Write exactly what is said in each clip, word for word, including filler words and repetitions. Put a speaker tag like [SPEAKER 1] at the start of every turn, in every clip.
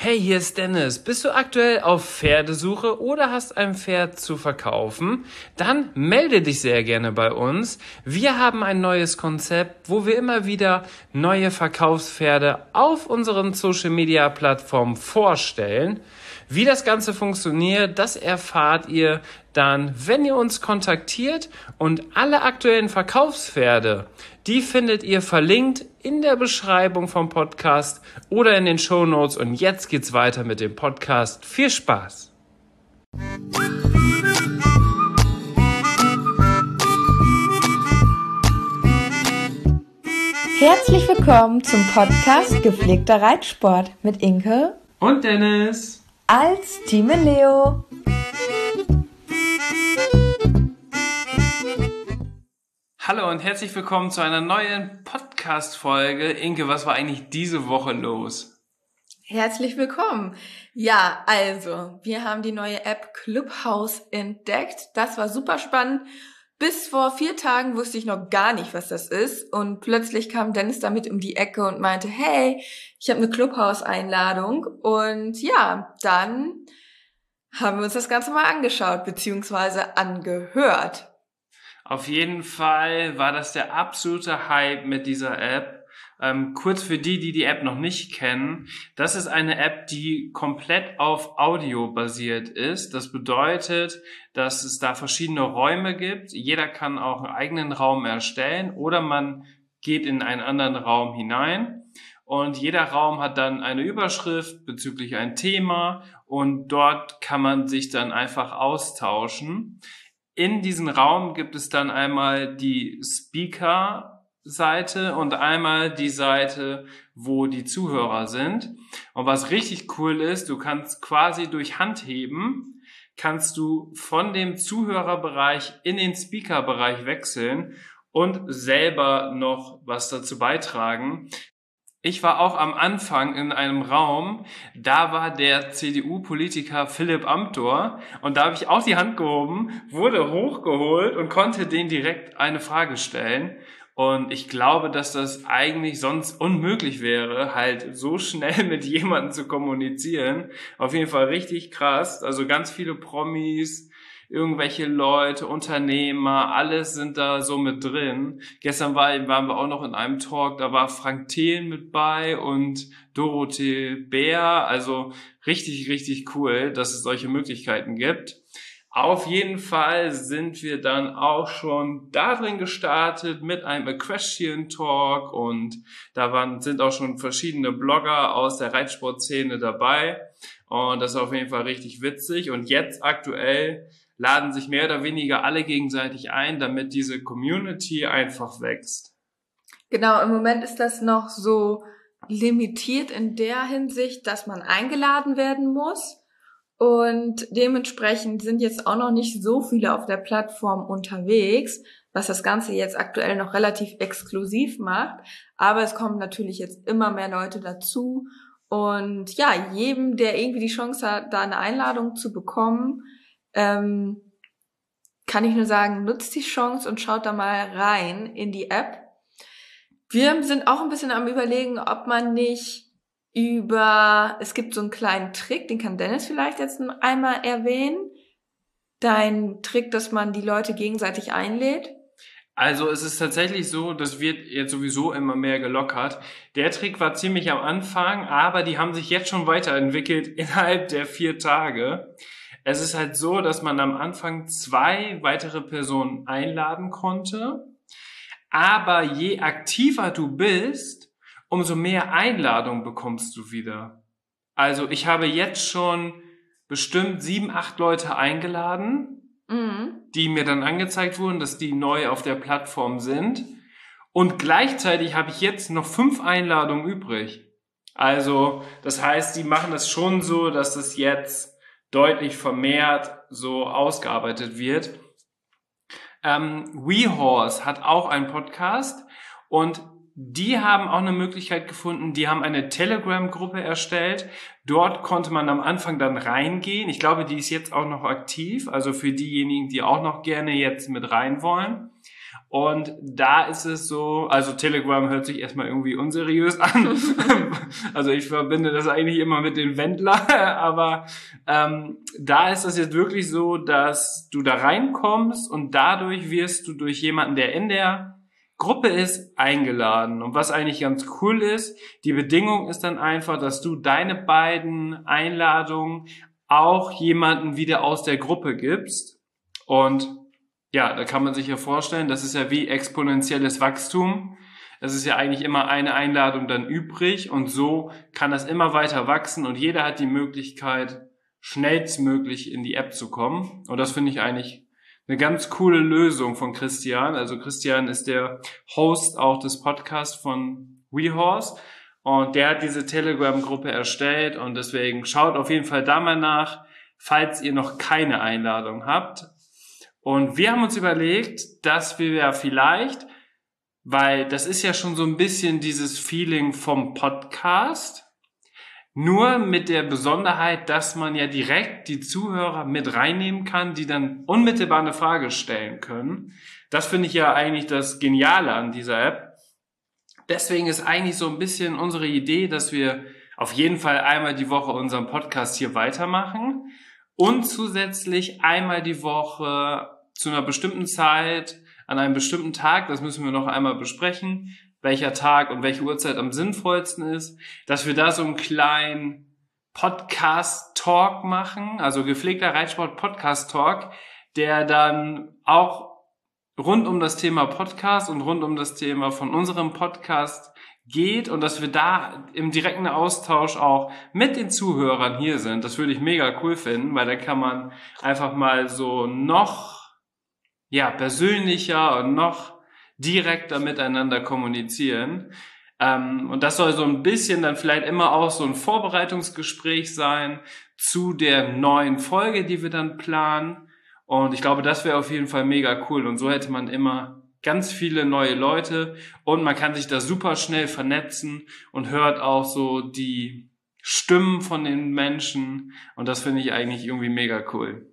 [SPEAKER 1] Hey, hier ist Dennis. Bist du aktuell auf Pferdesuche oder hast ein Pferd zu verkaufen? Dann melde dich sehr gerne bei uns. Wir haben ein neues Konzept, wo wir immer wieder neue Verkaufspferde auf unseren Social-Media-Plattformen vorstellen. Wie das Ganze funktioniert, das erfahrt ihr dann, wenn ihr uns kontaktiert, und alle aktuellen Verkaufspferde, die findet ihr verlinkt in der Beschreibung vom Podcast oder in den Shownotes. Und jetzt geht's weiter mit dem Podcast. Viel Spaß!
[SPEAKER 2] Herzlich willkommen zum Podcast Gepflegter Reitsport mit Inke
[SPEAKER 1] und Dennis
[SPEAKER 2] als Team Leo.
[SPEAKER 1] Hallo und herzlich willkommen zu einer neuen Podcast-Folge. Inke, was war eigentlich diese Woche los?
[SPEAKER 2] Herzlich willkommen. Ja, also, wir haben die neue App Clubhouse entdeckt. Das war super spannend. Bis vor vier Tagen wusste ich noch gar nicht, was das ist. Und plötzlich kam Dennis damit um die Ecke und meinte, hey, ich habe eine Clubhouse-Einladung. Und ja, dann haben wir uns das Ganze mal angeschaut, beziehungsweise angehört.
[SPEAKER 1] Auf jeden Fall war das der absolute Hype mit dieser App. Ähm, kurz für die, die die App noch nicht kennen. Das ist eine App, die komplett auf Audio basiert ist. Das bedeutet, dass es da verschiedene Räume gibt. Jeder kann auch einen eigenen Raum erstellen oder man geht in einen anderen Raum hinein. Und jeder Raum hat dann eine Überschrift bezüglich ein Thema und dort kann man sich dann einfach austauschen. In diesem Raum gibt es dann einmal die Speaker-Seite und einmal die Seite, wo die Zuhörer sind. Und was richtig cool ist, du kannst quasi durch Handheben, kannst du von dem Zuhörerbereich in den Speaker-Bereich wechseln und selber noch was dazu beitragen. Ich war auch am Anfang in einem Raum, da war der C D U-Politiker Philipp Amthor und da habe ich auch die Hand gehoben, wurde hochgeholt und konnte den direkt eine Frage stellen. Und ich glaube, dass das eigentlich sonst unmöglich wäre, halt so schnell mit jemandem zu kommunizieren. Auf jeden Fall richtig krass, also ganz viele Promis, irgendwelche Leute, Unternehmer, alles sind da so mit drin. Gestern war, waren wir auch noch in einem Talk, da war Frank Thelen mit bei und Dorothee Bär. Also richtig, richtig cool, dass es solche Möglichkeiten gibt. Auf jeden Fall sind wir dann auch schon da drin gestartet mit einem Equestrian Talk und da waren, sind auch schon verschiedene Blogger aus der Reitsportszene dabei und das ist auf jeden Fall richtig witzig. Und jetzt aktuell laden sich mehr oder weniger alle gegenseitig ein, damit diese Community einfach wächst.
[SPEAKER 2] Genau, im Moment ist das noch so limitiert in der Hinsicht, dass man eingeladen werden muss. Und dementsprechend sind jetzt auch noch nicht so viele auf der Plattform unterwegs, was das Ganze jetzt aktuell noch relativ exklusiv macht. Aber es kommen natürlich jetzt immer mehr Leute dazu. Und ja, jedem, der irgendwie die Chance hat, da eine Einladung zu bekommen, ähm, kann ich nur sagen, nutzt die Chance und schaut da mal rein in die App. Wir sind auch ein bisschen am Überlegen, ob man nicht über, es gibt so einen kleinen Trick, den kann Dennis vielleicht jetzt einmal erwähnen. Dein Trick, dass man die Leute gegenseitig einlädt.
[SPEAKER 1] Also es ist tatsächlich so, das wird jetzt sowieso immer mehr gelockert. Der Trick war ziemlich am Anfang, aber die haben sich jetzt schon weiterentwickelt innerhalb der vier Tage. Es ist halt so, dass man am Anfang zwei weitere Personen einladen konnte, aber je aktiver du bist, umso mehr Einladungen bekommst du wieder. Also ich habe jetzt schon bestimmt sieben, acht Leute eingeladen, mhm. die mir dann angezeigt wurden, dass die neu auf der Plattform sind. Und gleichzeitig habe ich jetzt noch fünf Einladungen übrig. Also das heißt, die machen das schon so, dass das jetzt deutlich vermehrt so ausgearbeitet wird. Ähm, WeHorse hat auch einen Podcast und die haben auch eine Möglichkeit gefunden, die haben eine Telegram-Gruppe erstellt. Dort konnte man am Anfang dann reingehen. Ich glaube, die ist jetzt auch noch aktiv, also für diejenigen, die auch noch gerne jetzt mit rein wollen. Und da ist es so, also Telegram hört sich erstmal irgendwie unseriös an. Also ich verbinde das eigentlich immer mit den Wendler, aber ähm, da ist es jetzt wirklich so, dass du da reinkommst und dadurch wirst du durch jemanden, der in der Gruppe ist, eingeladen. Und was eigentlich ganz cool ist, die Bedingung ist dann einfach, dass du deine beiden Einladungen auch jemanden wieder aus der Gruppe gibst. Und ja, da kann man sich ja vorstellen, das ist ja wie exponentielles Wachstum. Es ist ja eigentlich immer eine Einladung dann übrig und so kann das immer weiter wachsen und jeder hat die Möglichkeit, schnellstmöglich in die App zu kommen. Und das finde ich eigentlich eine ganz coole Lösung von Christian. Also Christian ist der Host auch des Podcasts von WeHorse und der hat diese Telegram-Gruppe erstellt und deswegen schaut auf jeden Fall da mal nach, falls ihr noch keine Einladung habt. Und wir haben uns überlegt, dass wir ja vielleicht, weil das ist ja schon so ein bisschen dieses Feeling vom Podcast, nur mit der Besonderheit, dass man ja direkt die Zuhörer mit reinnehmen kann, die dann unmittelbar eine Frage stellen können. Das finde ich ja eigentlich das Geniale an dieser App. Deswegen ist eigentlich so ein bisschen unsere Idee, dass wir auf jeden Fall einmal die Woche unseren Podcast hier weitermachen und zusätzlich einmal die Woche zu einer bestimmten Zeit, an einem bestimmten Tag, das müssen wir noch einmal besprechen, welcher Tag und welche Uhrzeit am sinnvollsten ist, dass wir da so einen kleinen Podcast-Talk machen, also gepflegter Reitsport-Podcast-Talk, der dann auch rund um das Thema Podcast und rund um das Thema von unserem Podcast geht und dass wir da im direkten Austausch auch mit den Zuhörern hier sind. Das würde ich mega cool finden, weil da kann man einfach mal so noch ja persönlicher und noch direkter miteinander kommunizieren. Ähm, und das soll so ein bisschen dann vielleicht immer auch so ein Vorbereitungsgespräch sein zu der neuen Folge, die wir dann planen. Und ich glaube, das wäre auf jeden Fall mega cool. Und so hätte man immer ganz viele neue Leute und man kann sich da super schnell vernetzen und hört auch so die Stimmen von den Menschen. Und das finde ich eigentlich irgendwie mega cool.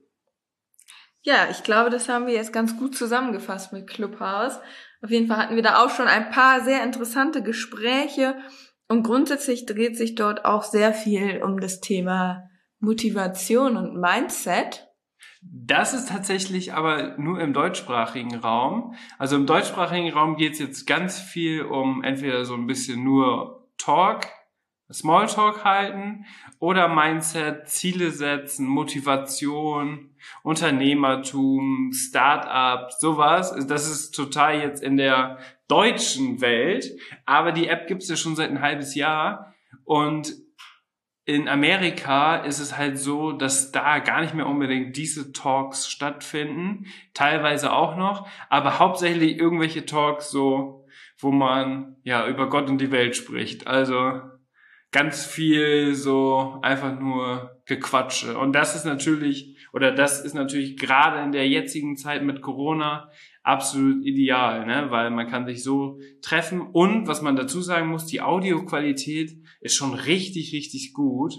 [SPEAKER 2] Ja, ich glaube, das haben wir jetzt ganz gut zusammengefasst mit Clubhouse. Auf jeden Fall hatten wir da auch schon ein paar sehr interessante Gespräche und grundsätzlich dreht sich dort auch sehr viel um das Thema Motivation und Mindset.
[SPEAKER 1] Das ist tatsächlich aber nur im deutschsprachigen Raum. Also im deutschsprachigen Raum geht es jetzt ganz viel um entweder so ein bisschen nur Talk, Smalltalk halten oder Mindset, Ziele setzen, Motivation, Unternehmertum, Start-up, sowas. Das ist total jetzt in der deutschen Welt, aber die App gibt's ja schon seit ein halbes Jahr und in Amerika ist es halt so, dass da gar nicht mehr unbedingt diese Talks stattfinden, teilweise auch noch, aber hauptsächlich irgendwelche Talks so, wo man ja über Gott und die Welt spricht. Also ganz viel so einfach nur Gequatsche. Und das ist natürlich, oder das ist natürlich gerade in der jetzigen Zeit mit Corona absolut ideal, ne? Weil man kann sich so treffen. Und was man dazu sagen muss, die Audioqualität ist schon richtig, richtig gut.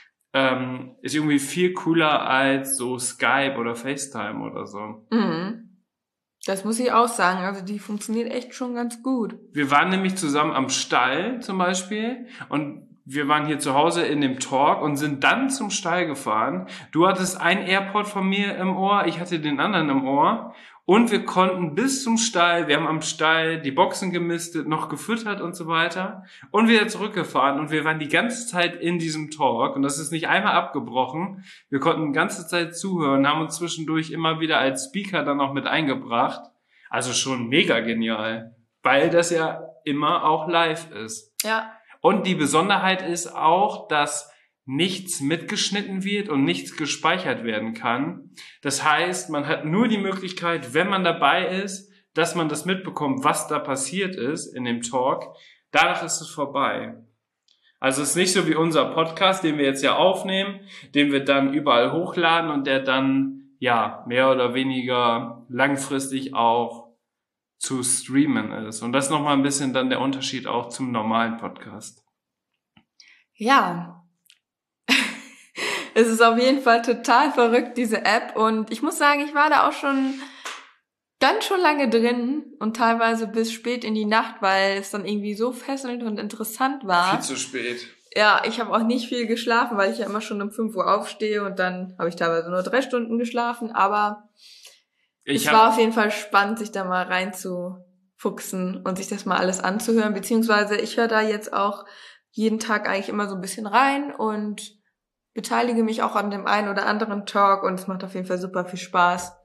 [SPEAKER 1] Ähm, ist irgendwie viel cooler als so Skype oder FaceTime oder so.
[SPEAKER 2] Mhm. Das muss ich auch sagen. Also die funktioniert echt schon ganz gut.
[SPEAKER 1] Wir waren nämlich zusammen am Stall zum Beispiel und wir waren hier zu Hause in dem Talk und sind dann zum Stall gefahren. Du hattest ein AirPod von mir im Ohr, ich hatte den anderen im Ohr. Und wir konnten bis zum Stall, wir haben am Stall die Boxen gemistet, noch gefüttert und so weiter. Und wieder zurückgefahren und wir waren die ganze Zeit in diesem Talk. Und das ist nicht einmal abgebrochen. Wir konnten die ganze Zeit zuhören, haben uns zwischendurch immer wieder als Speaker dann auch mit eingebracht. Also schon mega genial, weil das ja immer auch live ist.
[SPEAKER 2] Ja.
[SPEAKER 1] Und die Besonderheit ist auch, dass nichts mitgeschnitten wird und nichts gespeichert werden kann. Das heißt, man hat nur die Möglichkeit, wenn man dabei ist, dass man das mitbekommt, was da passiert ist in dem Talk. Danach ist es vorbei. Also es ist nicht so wie unser Podcast, den wir jetzt ja aufnehmen, den wir dann überall hochladen und der dann ja mehr oder weniger langfristig auch zu streamen ist. Und das ist nochmal ein bisschen dann der Unterschied auch zum normalen Podcast.
[SPEAKER 2] Ja. Es ist auf jeden Fall total verrückt, diese App. Und ich muss sagen, ich war da auch schon stand schon lange drin und teilweise bis spät in die Nacht, weil es dann irgendwie so fesselnd und interessant war.
[SPEAKER 1] Viel zu spät.
[SPEAKER 2] Ja, ich habe auch nicht viel geschlafen, weil ich ja immer schon um fünf Uhr aufstehe und dann habe ich teilweise nur drei Stunden geschlafen, aber ich es war auf jeden Fall spannend, sich da mal reinzufuchsen und sich das mal alles anzuhören, beziehungsweise ich höre da jetzt auch jeden Tag eigentlich immer so ein bisschen rein und beteilige mich auch an dem einen oder anderen Talk und es macht auf jeden Fall super viel Spaß.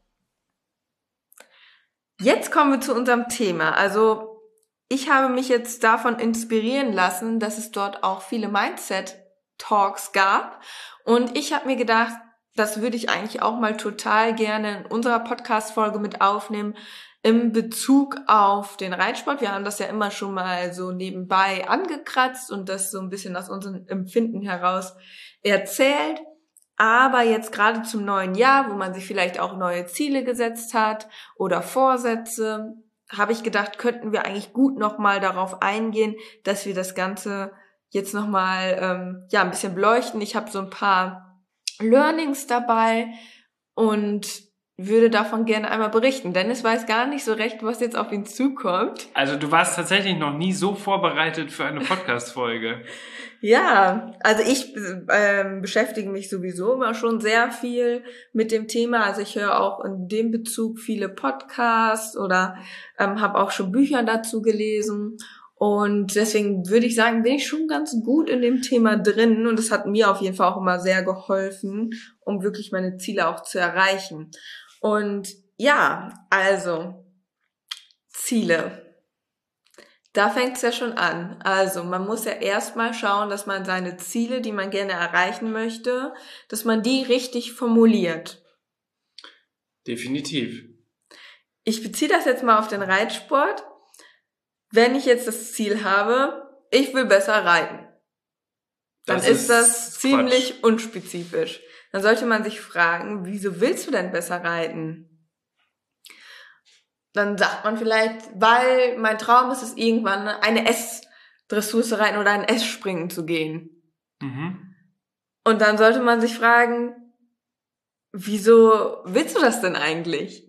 [SPEAKER 2] Jetzt kommen wir zu unserem Thema. Also ich habe mich jetzt davon inspirieren lassen, dass es dort auch viele Mindset-Talks gab. Und ich habe mir gedacht, das würde ich eigentlich auch mal total gerne in unserer Podcast-Folge mit aufnehmen, im Bezug auf den Reitsport. Wir haben das ja immer schon mal so nebenbei angekratzt und das so ein bisschen aus unserem Empfinden heraus erzählt. Aber jetzt gerade zum neuen Jahr, wo man sich vielleicht auch neue Ziele gesetzt hat oder Vorsätze, habe ich gedacht, könnten wir eigentlich gut nochmal darauf eingehen, dass wir das Ganze jetzt nochmal ähm, ja, ein bisschen beleuchten. Ich habe so ein paar Learnings dabei und würde davon gerne einmal berichten. Dennis weiß gar nicht so recht, was jetzt auf ihn zukommt.
[SPEAKER 1] Also du warst tatsächlich noch nie so vorbereitet für eine Podcast-Folge.
[SPEAKER 2] Ja, also ich ähm, beschäftige mich sowieso immer schon sehr viel mit dem Thema. Also ich höre auch in dem Bezug viele Podcasts oder ähm, habe auch schon Bücher dazu gelesen. Und deswegen würde ich sagen, bin ich schon ganz gut in dem Thema drin. Und es hat mir auf jeden Fall auch immer sehr geholfen, um wirklich meine Ziele auch zu erreichen. Und ja, also Ziele. Da fängt es ja schon an. Also man muss ja erstmal schauen, dass man seine Ziele, die man gerne erreichen möchte, dass man die richtig formuliert.
[SPEAKER 1] Definitiv.
[SPEAKER 2] Ich beziehe das jetzt mal auf den Reitsport. Wenn ich jetzt das Ziel habe, ich will besser reiten, dann das ist, ist das ziemlich Quatsch. Unspezifisch. Dann sollte man sich fragen, wieso willst du denn besser reiten? Dann sagt man vielleicht, weil mein Traum ist es, irgendwann eine S-Dressur zu reiten oder ein S-Springen zu gehen.
[SPEAKER 1] Mhm.
[SPEAKER 2] Und dann sollte man sich fragen, wieso willst du das denn eigentlich?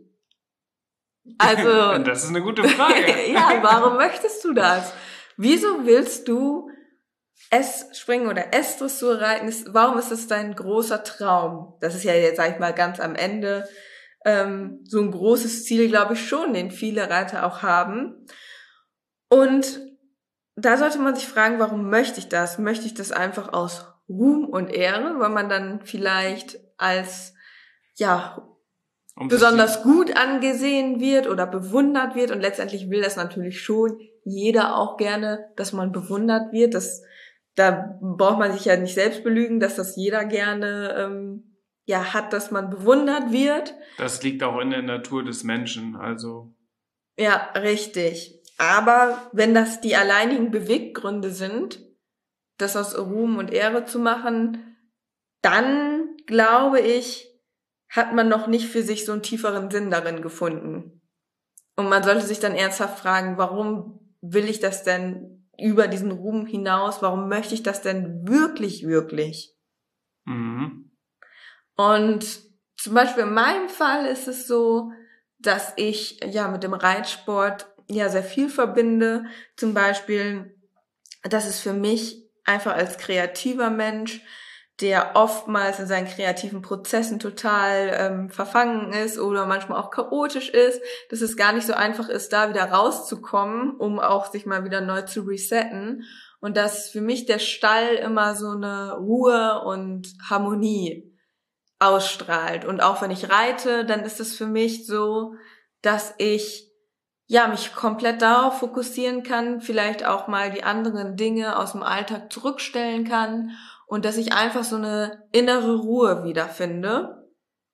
[SPEAKER 2] Also,
[SPEAKER 1] das ist eine gute Frage.
[SPEAKER 2] Ja, warum möchtest du das? Wieso willst du S-Springen oder S-Dressur reiten? Warum ist das dein großer Traum? Das ist ja jetzt, sag ich mal, ganz am Ende ähm, so ein großes Ziel, glaube ich schon, den viele Reiter auch haben. Und da sollte man sich fragen, warum möchte ich das? Möchte ich das einfach aus Ruhm und Ehre, weil man dann vielleicht als, ja, um besonders gut angesehen wird oder bewundert wird, und letztendlich will das natürlich schon jeder auch gerne, dass man bewundert wird. Das, da braucht man sich ja nicht selbst belügen, dass das jeder gerne ähm, ja hat, dass man bewundert wird.
[SPEAKER 1] Das liegt auch in der Natur des Menschen, also.
[SPEAKER 2] Ja, richtig. Aber wenn das die alleinigen Beweggründe sind, das aus Ruhm und Ehre zu machen, dann glaube ich, hat man noch nicht für sich so einen tieferen Sinn darin gefunden. Und man sollte sich dann ernsthaft fragen, warum will ich das denn über diesen Ruhm hinaus? Warum möchte ich das denn wirklich, wirklich?
[SPEAKER 1] Mhm.
[SPEAKER 2] Und zum Beispiel in meinem Fall ist es so, dass ich ja mit dem Reitsport ja sehr viel verbinde. Zum Beispiel, dass es für mich einfach als kreativer Mensch, der oftmals in seinen kreativen Prozessen total ähm, verfangen ist oder manchmal auch chaotisch ist, dass es gar nicht so einfach ist, da wieder rauszukommen, um auch sich mal wieder neu zu resetten. Und dass für mich der Stall immer so eine Ruhe und Harmonie ausstrahlt. Und auch wenn ich reite, dann ist es für mich so, dass ich ja mich komplett darauf fokussieren kann, vielleicht auch mal die anderen Dinge aus dem Alltag zurückstellen kann und dass ich einfach so eine innere Ruhe wiederfinde.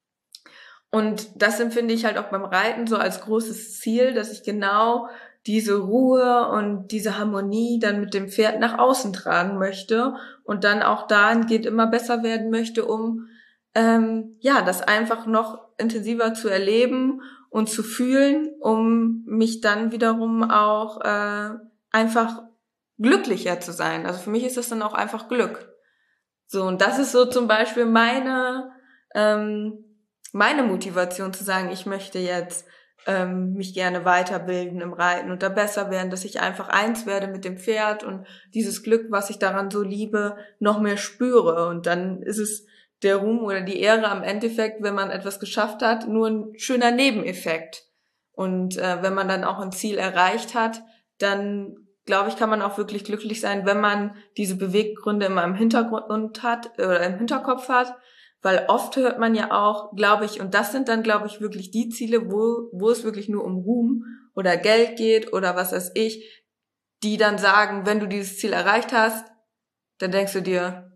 [SPEAKER 2] Und das empfinde ich halt auch beim Reiten so als großes Ziel, dass ich genau diese Ruhe und diese Harmonie dann mit dem Pferd nach außen tragen möchte und dann auch dahingehend immer besser werden möchte, um ähm, ja das einfach noch intensiver zu erleben und zu fühlen, um mich dann wiederum auch äh, einfach glücklicher zu sein. Also für mich ist das dann auch einfach Glück. So, und das ist so zum Beispiel meine ähm, meine Motivation zu sagen, ich möchte jetzt ähm, mich gerne weiterbilden im Reiten und da besser werden, dass ich einfach eins werde mit dem Pferd und dieses Glück, was ich daran so liebe, noch mehr spüre. Und dann ist es der Ruhm oder die Ehre am Endeffekt, wenn man etwas geschafft hat, nur ein schöner Nebeneffekt. Und äh, wenn man dann auch ein Ziel erreicht hat, dann glaube ich, kann man auch wirklich glücklich sein, wenn man diese Beweggründe immer im Hintergrund hat oder im Hinterkopf hat. Weil oft hört man ja auch, glaube ich, und das sind dann, glaube ich, wirklich die Ziele, wo wo es wirklich nur um Ruhm oder Geld geht oder was weiß ich, die dann sagen, wenn du dieses Ziel erreicht hast, dann denkst du dir,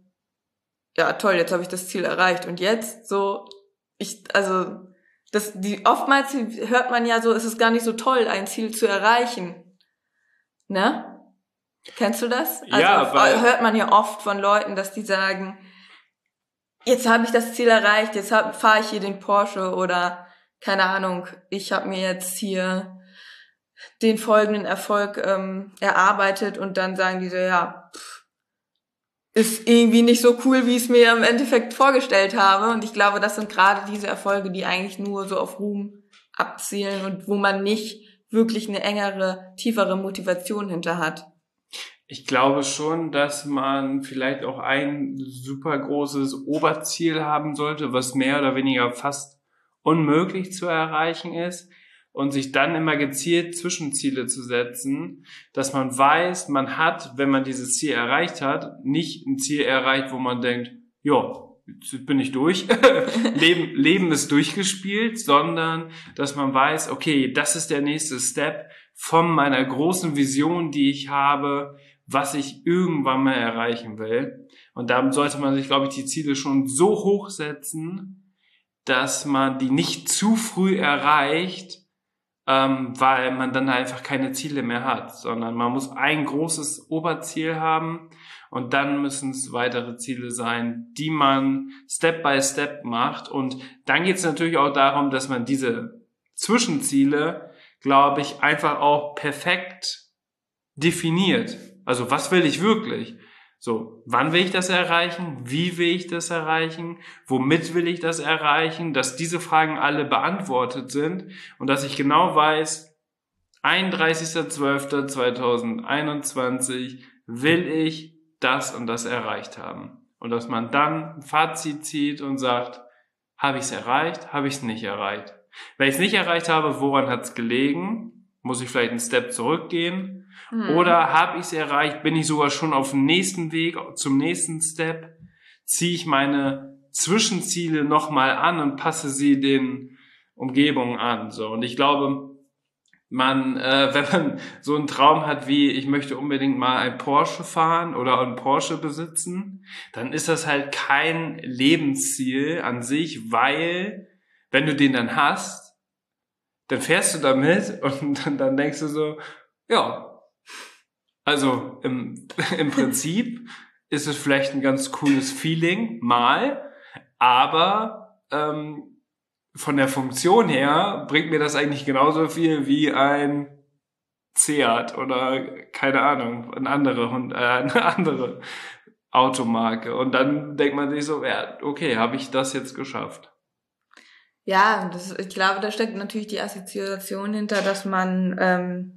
[SPEAKER 2] ja toll, jetzt habe ich das Ziel erreicht und jetzt so, ich, also das, die oftmals hört man ja so, es ist gar nicht so toll, ein Ziel zu erreichen, ne? Kennst du das? Also
[SPEAKER 1] Ja, weil
[SPEAKER 2] hört man ja oft von Leuten, dass die sagen, jetzt habe ich das Ziel erreicht, jetzt fahre ich hier den Porsche oder keine Ahnung, ich habe mir jetzt hier den folgenden Erfolg ähm, erarbeitet und dann sagen die so, ja, pff, ist irgendwie nicht so cool, wie ich es mir im Endeffekt vorgestellt habe. Und ich glaube, das sind gerade diese Erfolge, die eigentlich nur so auf Ruhm abzielen und wo man nicht wirklich eine engere, tiefere Motivation hinter hat.
[SPEAKER 1] ich glaube schon, dass man vielleicht auch ein super großes Oberziel haben sollte, was mehr oder weniger fast unmöglich zu erreichen ist und sich dann immer gezielt Zwischenziele zu setzen, dass man weiß, man hat, wenn man dieses Ziel erreicht hat, nicht ein Ziel erreicht, wo man denkt, ja, jetzt bin ich durch, Leben, Leben ist durchgespielt, sondern dass man weiß, okay, das ist der nächste Step von meiner großen Vision, die ich habe, was ich irgendwann mal erreichen will. Und da sollte man sich, glaube ich, die Ziele schon so hoch setzen, dass man die nicht zu früh erreicht, ähm, weil man dann einfach keine Ziele mehr hat, sondern man muss ein großes Oberziel haben und dann müssen es weitere Ziele sein, die man Step by Step macht. Und dann geht es natürlich auch darum, dass man diese Zwischenziele, glaube ich, einfach auch perfekt definiert. Also was will ich wirklich? So, wann will ich das erreichen? Wie will ich das erreichen? Womit will ich das erreichen? Dass diese Fragen alle beantwortet sind und dass ich genau weiß, einunddreißigster zwölfter zweitausendeinundzwanzig will ich das und das erreicht haben. Und dass man dann ein Fazit zieht und sagt, habe ich es erreicht? Habe ich es nicht erreicht? Wenn ich es nicht erreicht habe, woran hat es gelegen? Muss ich vielleicht einen Step zurückgehen? Hm. Oder habe ich es erreicht? Bin ich sogar schon auf dem nächsten Weg zum nächsten Step? Ziehe ich meine Zwischenziele nochmal an und passe sie den Umgebungen an? So. Und ich glaube, man, äh, wenn man so einen Traum hat wie, ich möchte unbedingt mal ein Porsche fahren oder einen Porsche besitzen, dann ist das halt kein Lebensziel an sich, weil, wenn du den dann hast, dann fährst du damit und dann, dann denkst du so, ja, also im, im Prinzip ist es vielleicht ein ganz cooles Feeling, mal, aber ähm, von der Funktion her bringt mir das eigentlich genauso viel wie ein Seat oder keine Ahnung, eine andere, äh, eine andere Automarke. Und dann denkt man sich so, ja, okay, habe ich das jetzt geschafft?
[SPEAKER 2] Ja, das, ich glaube, da steckt natürlich die Assoziation hinter, dass man ähm,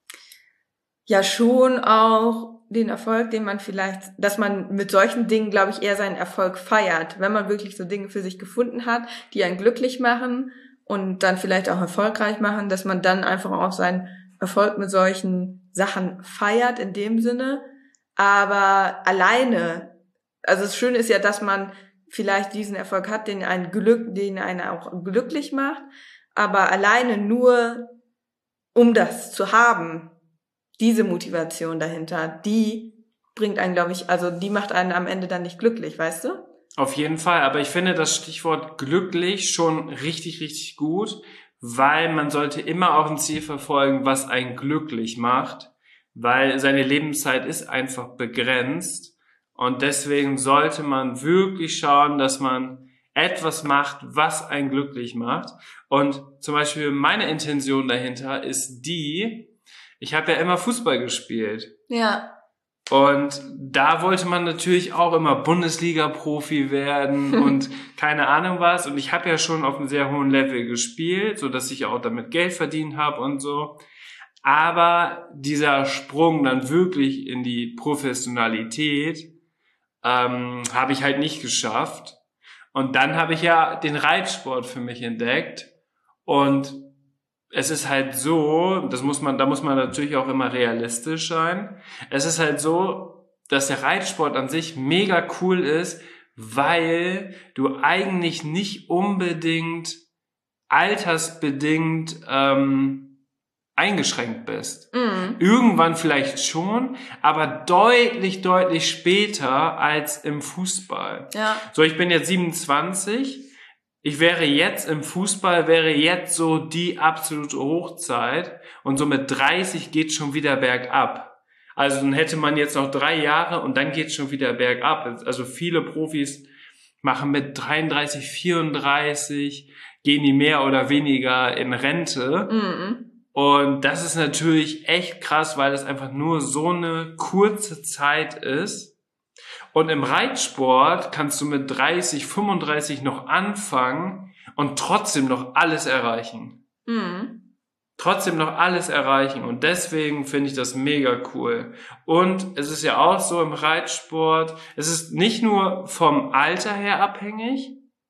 [SPEAKER 2] ja schon auch den Erfolg, den man vielleicht, dass man mit solchen Dingen, glaube ich, eher seinen Erfolg feiert, wenn man wirklich so Dinge für sich gefunden hat, die einen glücklich machen und dann vielleicht auch erfolgreich machen, dass man dann einfach auch seinen Erfolg mit solchen Sachen feiert in dem Sinne. Aber alleine, also das Schöne ist ja, dass man vielleicht diesen Erfolg hat, den einen Glück, den einen auch glücklich macht, aber alleine nur, um das zu haben, diese Motivation dahinter, die bringt einen, glaube ich, also die macht einen am Ende dann nicht glücklich, weißt du?
[SPEAKER 1] Auf jeden Fall, aber ich finde das Stichwort glücklich schon richtig, richtig gut, weil man sollte immer auch ein Ziel verfolgen, was einen glücklich macht, weil seine Lebenszeit ist einfach begrenzt und deswegen sollte man wirklich schauen, dass man etwas macht, was einen glücklich macht. Und zum Beispiel meine Intention dahinter ist die, ich habe ja immer Fußball gespielt.
[SPEAKER 2] Ja.
[SPEAKER 1] Und da wollte man natürlich auch immer Bundesliga-Profi werden und keine Ahnung was. Und ich habe ja schon auf einem sehr hohen Level gespielt, so dass ich auch damit Geld verdient habe und so. Aber dieser Sprung dann wirklich in die Professionalität ähm, habe ich halt nicht geschafft. Und dann habe ich ja den Reitsport für mich entdeckt. Und es ist halt so, das muss man, da muss man natürlich auch immer realistisch sein. Es ist halt so, dass der Reitsport an sich mega cool ist, weil du eigentlich nicht unbedingt altersbedingt ähm, eingeschränkt bist.
[SPEAKER 2] Mhm.
[SPEAKER 1] Irgendwann vielleicht schon, aber deutlich, deutlich später als im Fußball.
[SPEAKER 2] Ja.
[SPEAKER 1] So, ich bin jetzt siebenundzwanzig. Ich wäre jetzt im Fußball, wäre jetzt so die absolute Hochzeit und so mit dreißig geht schon wieder bergab. Also dann hätte man jetzt noch drei Jahre und dann geht schon wieder bergab. Also viele Profis machen mit dreiunddreißig, vierunddreißig, gehen die mehr oder weniger in Rente.
[SPEAKER 2] Mhm.
[SPEAKER 1] Und das ist natürlich echt krass, weil es einfach nur so eine kurze Zeit ist. Und im Reitsport kannst du mit dreißig, fünfunddreißig noch anfangen und trotzdem noch alles erreichen.
[SPEAKER 2] Mhm.
[SPEAKER 1] Trotzdem noch alles erreichen. Und deswegen finde ich das mega cool. Und es ist ja auch so im Reitsport, es ist nicht nur vom Alter her abhängig,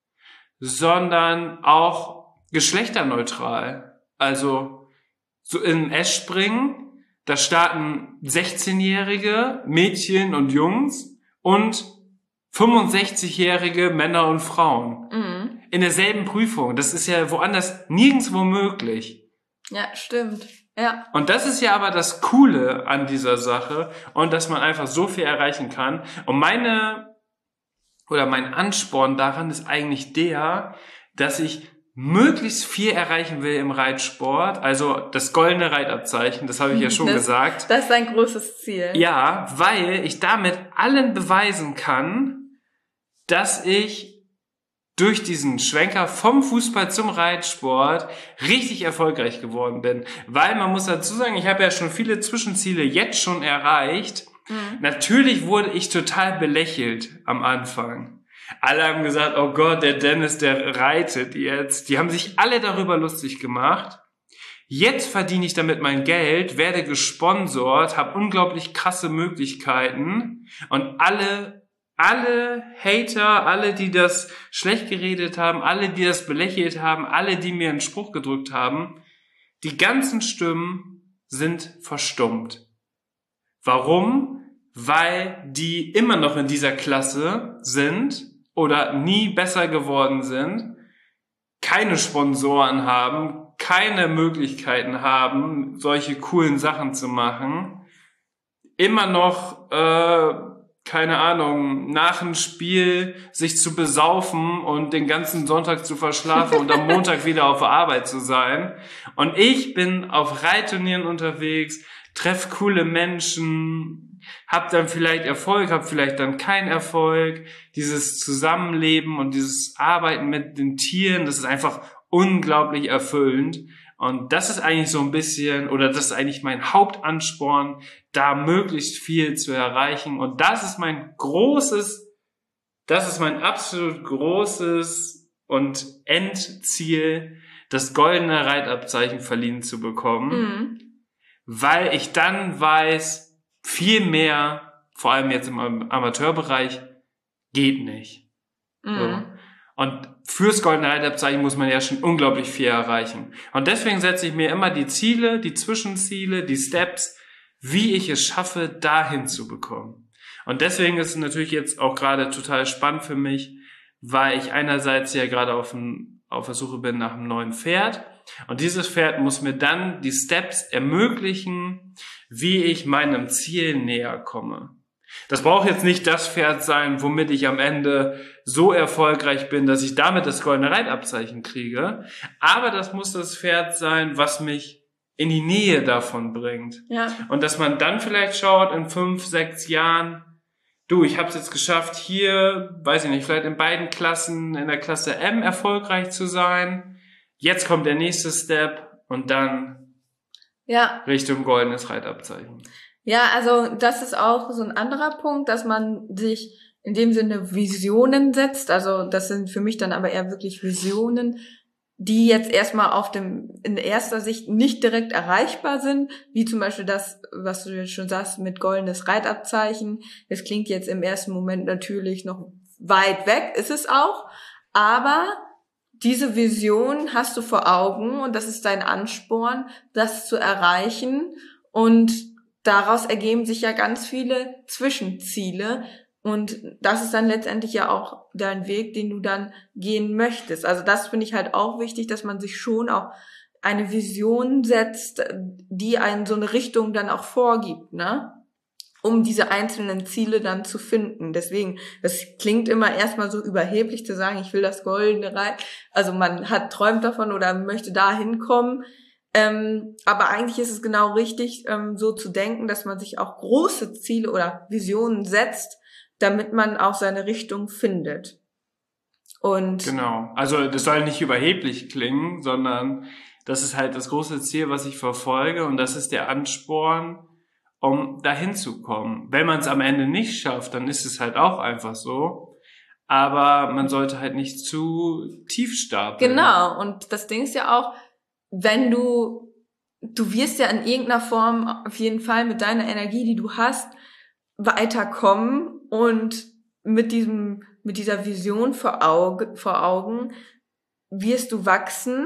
[SPEAKER 1] sondern auch geschlechterneutral. Also so in Eschspringen, da starten sechzehnjährige Mädchen und Jungs und fünfundsechzigjährige Männer und Frauen.
[SPEAKER 2] Mhm.
[SPEAKER 1] In derselben Prüfung. Das ist ja woanders nirgendwo möglich.
[SPEAKER 2] Ja, stimmt. Ja.
[SPEAKER 1] Und das ist ja aber das Coole an dieser Sache und dass man einfach so viel erreichen kann. Und meine, oder mein Ansporn daran ist eigentlich der, dass ich möglichst viel erreichen will im Reitsport. Also das goldene Reitabzeichen, das habe ich ja schon
[SPEAKER 2] das,
[SPEAKER 1] gesagt.
[SPEAKER 2] Das ist ein großes Ziel.
[SPEAKER 1] Ja, weil ich damit allen beweisen kann, dass ich durch diesen Schwenker vom Fußball zum Reitsport richtig erfolgreich geworden bin. Weil man muss dazu sagen, ich habe ja schon viele Zwischenziele jetzt schon erreicht.
[SPEAKER 2] Mhm.
[SPEAKER 1] Natürlich wurde ich total belächelt am Anfang. Alle haben gesagt, oh Gott, der Dennis, der reitet jetzt. Die haben sich alle darüber lustig gemacht. Jetzt verdiene ich damit mein Geld, werde gesponsert, habe unglaublich krasse Möglichkeiten und alle, alle Hater, alle, die das schlecht geredet haben, alle, die das belächelt haben, alle, die mir einen Spruch gedrückt haben, die ganzen Stimmen sind verstummt. Warum? Weil die immer noch in dieser Klasse sind oder nie besser geworden sind, keine Sponsoren haben, keine Möglichkeiten haben, solche coolen Sachen zu machen, immer noch, äh, keine Ahnung, nach dem Spiel sich zu besaufen und den ganzen Sonntag zu verschlafen und am Montag wieder auf der Arbeit zu sein. Und ich bin auf Reitturnieren unterwegs, treffe coole Menschen, hab dann vielleicht Erfolg, hab vielleicht dann keinen Erfolg. Dieses Zusammenleben und dieses Arbeiten mit den Tieren, das ist einfach unglaublich erfüllend. Und das ist eigentlich so ein bisschen, oder das ist eigentlich mein Hauptansporn, da möglichst viel zu erreichen. Und das ist mein großes, das ist mein absolut großes und Endziel, das goldene Reitabzeichen verliehen zu bekommen.
[SPEAKER 2] Mhm.
[SPEAKER 1] Weil ich dann weiß, viel mehr, vor allem jetzt im Amateurbereich, geht nicht.
[SPEAKER 2] Mhm.
[SPEAKER 1] So. Und fürs goldene Reitabzeichen muss man ja schon unglaublich viel erreichen. Und deswegen setze ich mir immer die Ziele, die Zwischenziele, die Steps, wie ich es schaffe, dahin zu bekommen. Und deswegen ist es natürlich jetzt auch gerade total spannend für mich, weil ich einerseits ja gerade auf, ein, auf der Suche bin nach einem neuen Pferd. Und dieses Pferd muss mir dann die Steps ermöglichen, wie ich meinem Ziel näher komme. Das braucht jetzt nicht das Pferd sein, womit ich am Ende so erfolgreich bin, dass ich damit das goldene Reitabzeichen kriege. Aber das muss das Pferd sein, was mich in die Nähe davon bringt.
[SPEAKER 2] Ja.
[SPEAKER 1] Und dass man dann vielleicht schaut, in fünf, sechs Jahren, du, ich habe es jetzt geschafft, hier, weiß ich nicht, vielleicht in beiden Klassen, in der Klasse M erfolgreich zu sein. Jetzt kommt der nächste Step und dann
[SPEAKER 2] Ja.
[SPEAKER 1] Richtung goldenes Reitabzeichen.
[SPEAKER 2] Ja, also das ist auch so ein anderer Punkt, dass man sich in dem Sinne Visionen setzt. Also das sind für mich dann aber eher wirklich Visionen, die jetzt erstmal auf dem in erster Sicht nicht direkt erreichbar sind, wie zum Beispiel das, was du jetzt schon sagst, mit goldenes Reitabzeichen. Das klingt jetzt im ersten Moment natürlich noch weit weg, ist es auch, aber diese Vision hast du vor Augen und das ist dein Ansporn, das zu erreichen, und daraus ergeben sich ja ganz viele Zwischenziele. Und das ist dann letztendlich ja auch dein Weg, den du dann gehen möchtest. Also das finde ich halt auch wichtig, dass man sich schon auch eine Vision setzt, die einen so eine Richtung dann auch vorgibt, ne? Um diese einzelnen Ziele dann zu finden. Deswegen, das klingt immer erstmal so überheblich zu sagen, ich will das goldene Rad. Also man hat träumt davon oder möchte da hinkommen. Ähm, aber eigentlich ist es genau richtig, ähm, so zu denken, dass man sich auch große Ziele oder Visionen setzt, damit man auch seine Richtung findet. Und
[SPEAKER 1] genau. Also das soll nicht überheblich klingen, sondern das ist halt das große Ziel, was ich verfolge, und das ist der Ansporn, um dahin zu kommen. Wenn man es am Ende nicht schafft, dann ist es halt auch einfach so. Aber man sollte halt nicht zu tief starten.
[SPEAKER 2] Genau. Und das Ding ist ja auch, wenn du, du wirst ja in irgendeiner Form auf jeden Fall mit deiner Energie, die du hast, weiterkommen, und mit diesem, mit dieser Vision vor Augen, vor Augen wirst du wachsen.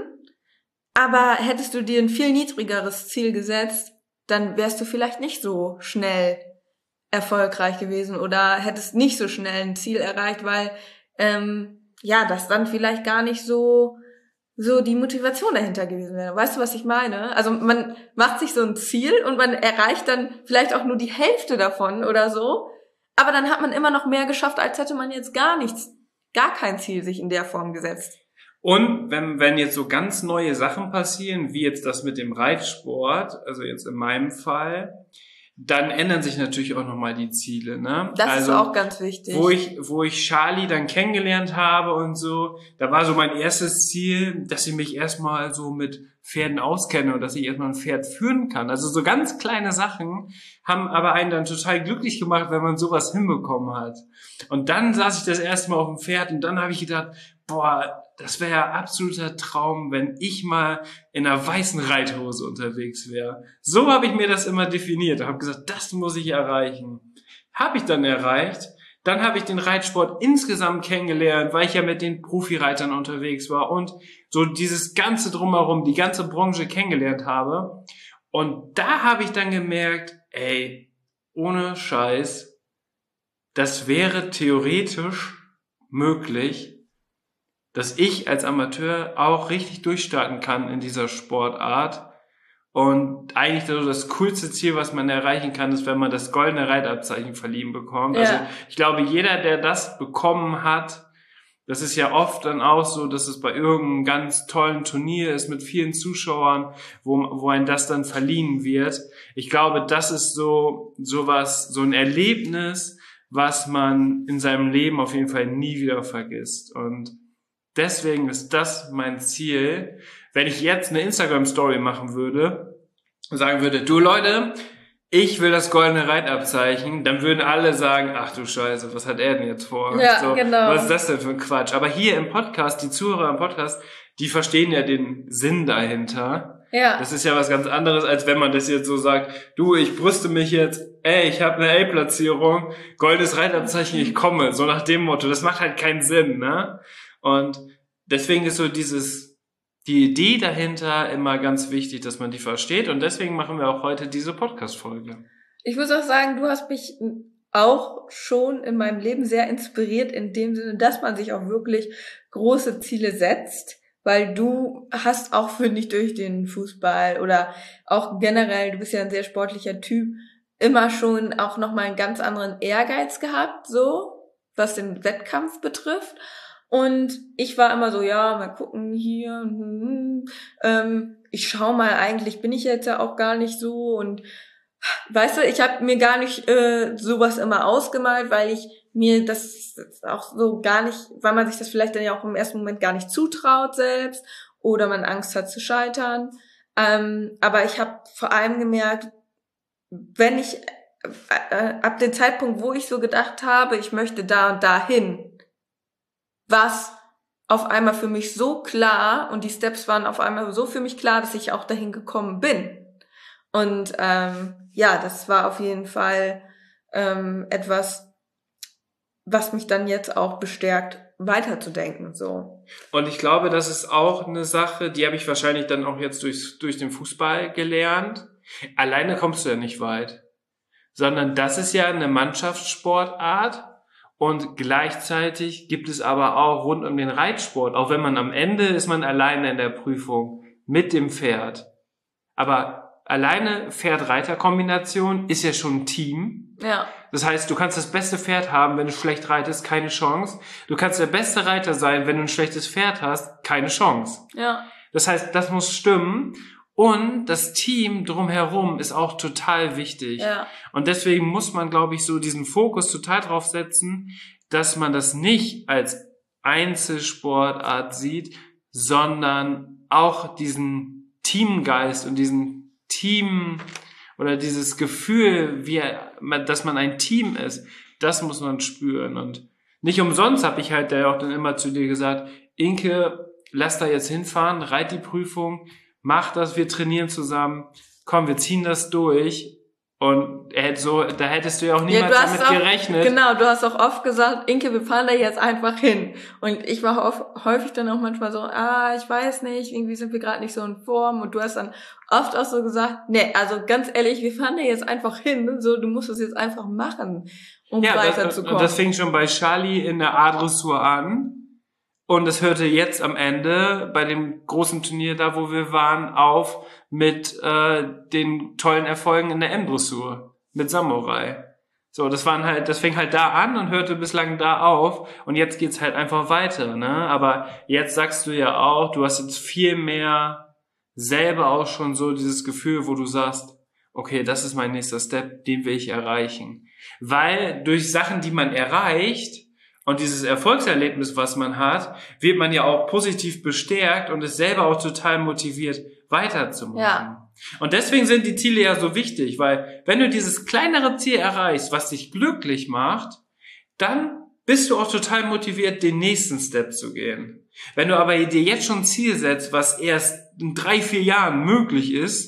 [SPEAKER 2] Aber hättest du dir ein viel niedrigeres Ziel gesetzt, dann wärst du vielleicht nicht so schnell erfolgreich gewesen oder hättest nicht so schnell ein Ziel erreicht, weil ähm, ja, das dann vielleicht gar nicht so so die Motivation dahinter gewesen wäre. Weißt du, was ich meine? Also man macht sich so ein Ziel und man erreicht dann vielleicht auch nur die Hälfte davon oder so, aber dann hat man immer noch mehr geschafft, als hätte man jetzt gar nichts, gar kein Ziel sich in der Form gesetzt.
[SPEAKER 1] Und wenn, wenn jetzt so ganz neue Sachen passieren, wie jetzt das mit dem Reitsport, also jetzt in meinem Fall, dann ändern sich natürlich auch nochmal die Ziele, ne?
[SPEAKER 2] Das
[SPEAKER 1] also,
[SPEAKER 2] ist auch ganz wichtig.
[SPEAKER 1] Wo ich, wo ich Charlie dann kennengelernt habe und so, da war so mein erstes Ziel, dass ich mich erstmal so mit Pferden auskenne und dass ich erstmal ein Pferd führen kann. Also so ganz kleine Sachen haben aber einen dann total glücklich gemacht, wenn man sowas hinbekommen hat. Und dann saß ich das erste Mal auf dem Pferd und dann habe ich gedacht, boah, das wäre ja absoluter Traum, wenn ich mal in einer weißen Reithose unterwegs wäre. So habe ich mir das immer definiert. Ich habe gesagt, das muss ich erreichen. Habe ich dann erreicht. Dann habe ich den Reitsport insgesamt kennengelernt, weil ich ja mit den Profireitern unterwegs war und so dieses ganze Drumherum, die ganze Branche kennengelernt habe. Und da habe ich dann gemerkt, ey, ohne Scheiß, das wäre theoretisch möglich, dass ich als Amateur auch richtig durchstarten kann in dieser Sportart. Und eigentlich so das coolste Ziel, was man erreichen kann, ist, wenn man das goldene Reitabzeichen verliehen bekommt. Ja. Also ich glaube, jeder, der das bekommen hat, das ist ja oft dann auch so, dass es bei irgendeinem ganz tollen Turnier ist mit vielen Zuschauern, wo, wo ein das dann verliehen wird. Ich glaube, das ist so sowas, so ein Erlebnis, was man in seinem Leben auf jeden Fall nie wieder vergisst. Und deswegen ist das mein Ziel. Wenn ich jetzt eine Instagram-Story machen würde und sagen würde, du Leute, ich will das goldene Reitabzeichen, dann würden alle sagen, ach du Scheiße, was hat er denn jetzt vor?
[SPEAKER 2] Ja,
[SPEAKER 1] so,
[SPEAKER 2] genau.
[SPEAKER 1] Was ist das denn für ein Quatsch? Aber hier im Podcast, die Zuhörer im Podcast, die verstehen ja den Sinn dahinter.
[SPEAKER 2] Ja.
[SPEAKER 1] Das ist ja was ganz anderes, als wenn man das jetzt so sagt, du, ich brüste mich jetzt, ey, ich habe eine A-Platzierung, goldenes Reitabzeichen, ich komme. So nach dem Motto, das macht halt keinen Sinn, ne? Und deswegen ist so dieses, die Idee dahinter immer ganz wichtig, dass man die versteht. Und deswegen machen wir auch heute diese Podcast-Folge.
[SPEAKER 2] Ich muss auch sagen, du hast mich auch schon in meinem Leben sehr inspiriert, in dem Sinne, dass man sich auch wirklich große Ziele setzt, weil du hast auch, finde ich, durch den Fußball oder auch generell, du bist ja ein sehr sportlicher Typ, immer schon auch nochmal einen ganz anderen Ehrgeiz gehabt, so, was den Wettkampf betrifft. Und ich war immer so, ja, mal gucken hier, hm, ähm, ich schau mal, eigentlich bin ich jetzt ja auch gar nicht so, und weißt du, ich habe mir gar nicht äh, sowas immer ausgemalt, weil ich mir das auch so gar nicht, weil man sich das vielleicht dann ja auch im ersten Moment gar nicht zutraut selbst oder man Angst hat zu scheitern. Ähm, aber ich habe vor allem gemerkt, wenn ich, äh, ab dem Zeitpunkt, wo ich so gedacht habe, ich möchte da und da hin, was auf einmal für mich so klar und die Steps waren auf einmal so für mich klar, dass ich auch dahin gekommen bin. Und ähm, ja, das war auf jeden Fall ähm, etwas, was mich dann jetzt auch bestärkt, weiterzudenken. So.
[SPEAKER 1] Und ich glaube, das ist auch eine Sache, die habe ich wahrscheinlich dann auch jetzt durch, durch den Fußball gelernt. Alleine kommst du ja nicht weit, sondern das ist ja eine Mannschaftssportart. Und gleichzeitig gibt es aber auch rund um den Reitsport, auch wenn man am Ende ist man alleine in der Prüfung mit dem Pferd. Aber alleine Pferd-Reiter-Kombination ist ja schon ein Team.
[SPEAKER 2] Ja.
[SPEAKER 1] Das heißt, du kannst das beste Pferd haben, wenn du schlecht reitest, keine Chance. Du kannst der beste Reiter sein, wenn du ein schlechtes Pferd hast, keine Chance.
[SPEAKER 2] Ja.
[SPEAKER 1] Das heißt, das muss stimmen. Und das Team drumherum ist auch total wichtig.
[SPEAKER 2] Ja.
[SPEAKER 1] Und deswegen muss man, glaube ich, so diesen Fokus total drauf setzen, dass man das nicht als Einzelsportart sieht, sondern auch diesen Teamgeist und diesen Team oder dieses Gefühl, wie, dass man ein Team ist, das muss man spüren. Und nicht umsonst habe ich halt da auch dann immer zu dir gesagt, Inke, lass da jetzt hinfahren, reit die Prüfung, mach das, wir trainieren zusammen, komm, wir ziehen das durch. Und er hätte so, da hättest du ja auch niemals
[SPEAKER 2] ja,
[SPEAKER 1] damit
[SPEAKER 2] auch,
[SPEAKER 1] gerechnet.
[SPEAKER 2] Genau, du hast auch oft gesagt, Inke, wir fahren da jetzt einfach hin. Und ich war oft, häufig dann auch manchmal so, ah, ich weiß nicht, irgendwie sind wir gerade nicht so in Form. Und du hast dann oft auch so gesagt, nee, also ganz ehrlich, wir fahren da jetzt einfach hin. So, du musst es jetzt einfach machen, um
[SPEAKER 1] ja,
[SPEAKER 2] weiterzukommen.
[SPEAKER 1] Und das fing schon bei Charlie in der A-Dressur an. Und es hörte jetzt am Ende bei dem großen Turnier da, wo wir waren, auf mit äh, den tollen Erfolgen in der M-Dressur mit Samurai. So, das waren halt, das fing halt da an und hörte bislang da auf und jetzt geht's halt einfach weiter, ne? Aber jetzt sagst du ja auch, du hast jetzt viel mehr selber auch schon so dieses Gefühl, wo du sagst, okay, das ist mein nächster Step, den will ich erreichen. Weil durch Sachen, die man erreicht, und dieses Erfolgserlebnis, was man hat, wird man ja auch positiv bestärkt und ist selber auch total motiviert, weiterzumachen.
[SPEAKER 2] Ja.
[SPEAKER 1] Und deswegen sind die Ziele ja so wichtig, weil wenn du dieses kleinere Ziel erreichst, was dich glücklich macht, dann bist du auch total motiviert, den nächsten Step zu gehen. Wenn du aber dir jetzt schon ein Ziel setzt, was erst in drei, vier Jahren möglich ist,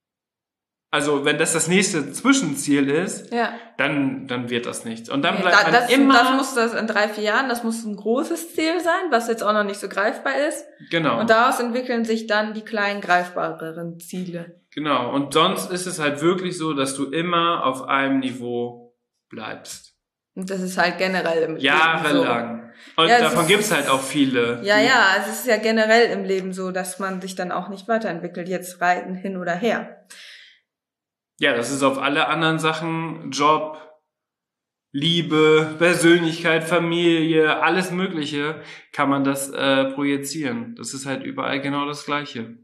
[SPEAKER 1] also wenn das das nächste Zwischenziel ist,
[SPEAKER 2] ja.
[SPEAKER 1] dann dann wird das nichts. Und dann
[SPEAKER 2] Nee,
[SPEAKER 1] bleibt
[SPEAKER 2] da,
[SPEAKER 1] man
[SPEAKER 2] das,
[SPEAKER 1] immer...
[SPEAKER 2] Das muss das in drei, vier Jahren, das muss ein großes Ziel sein, was jetzt auch noch nicht so greifbar ist.
[SPEAKER 1] Genau.
[SPEAKER 2] Und daraus entwickeln sich dann die kleinen, greifbareren Ziele.
[SPEAKER 1] Genau. Und sonst ist es halt wirklich so, dass du immer auf einem Niveau bleibst.
[SPEAKER 2] Und das ist halt generell im Leben so.
[SPEAKER 1] Jahrelang. Und
[SPEAKER 2] Ja,
[SPEAKER 1] davon
[SPEAKER 2] ist,
[SPEAKER 1] gibt's halt auch viele.
[SPEAKER 2] Ja, ja, es ist ja generell im Leben so, dass man sich dann auch nicht weiterentwickelt, jetzt reiten hin oder her.
[SPEAKER 1] Ja, das ist auf alle anderen Sachen, Job, Liebe, Persönlichkeit, Familie, alles Mögliche, kann man das äh, projizieren. Das ist halt überall genau das Gleiche.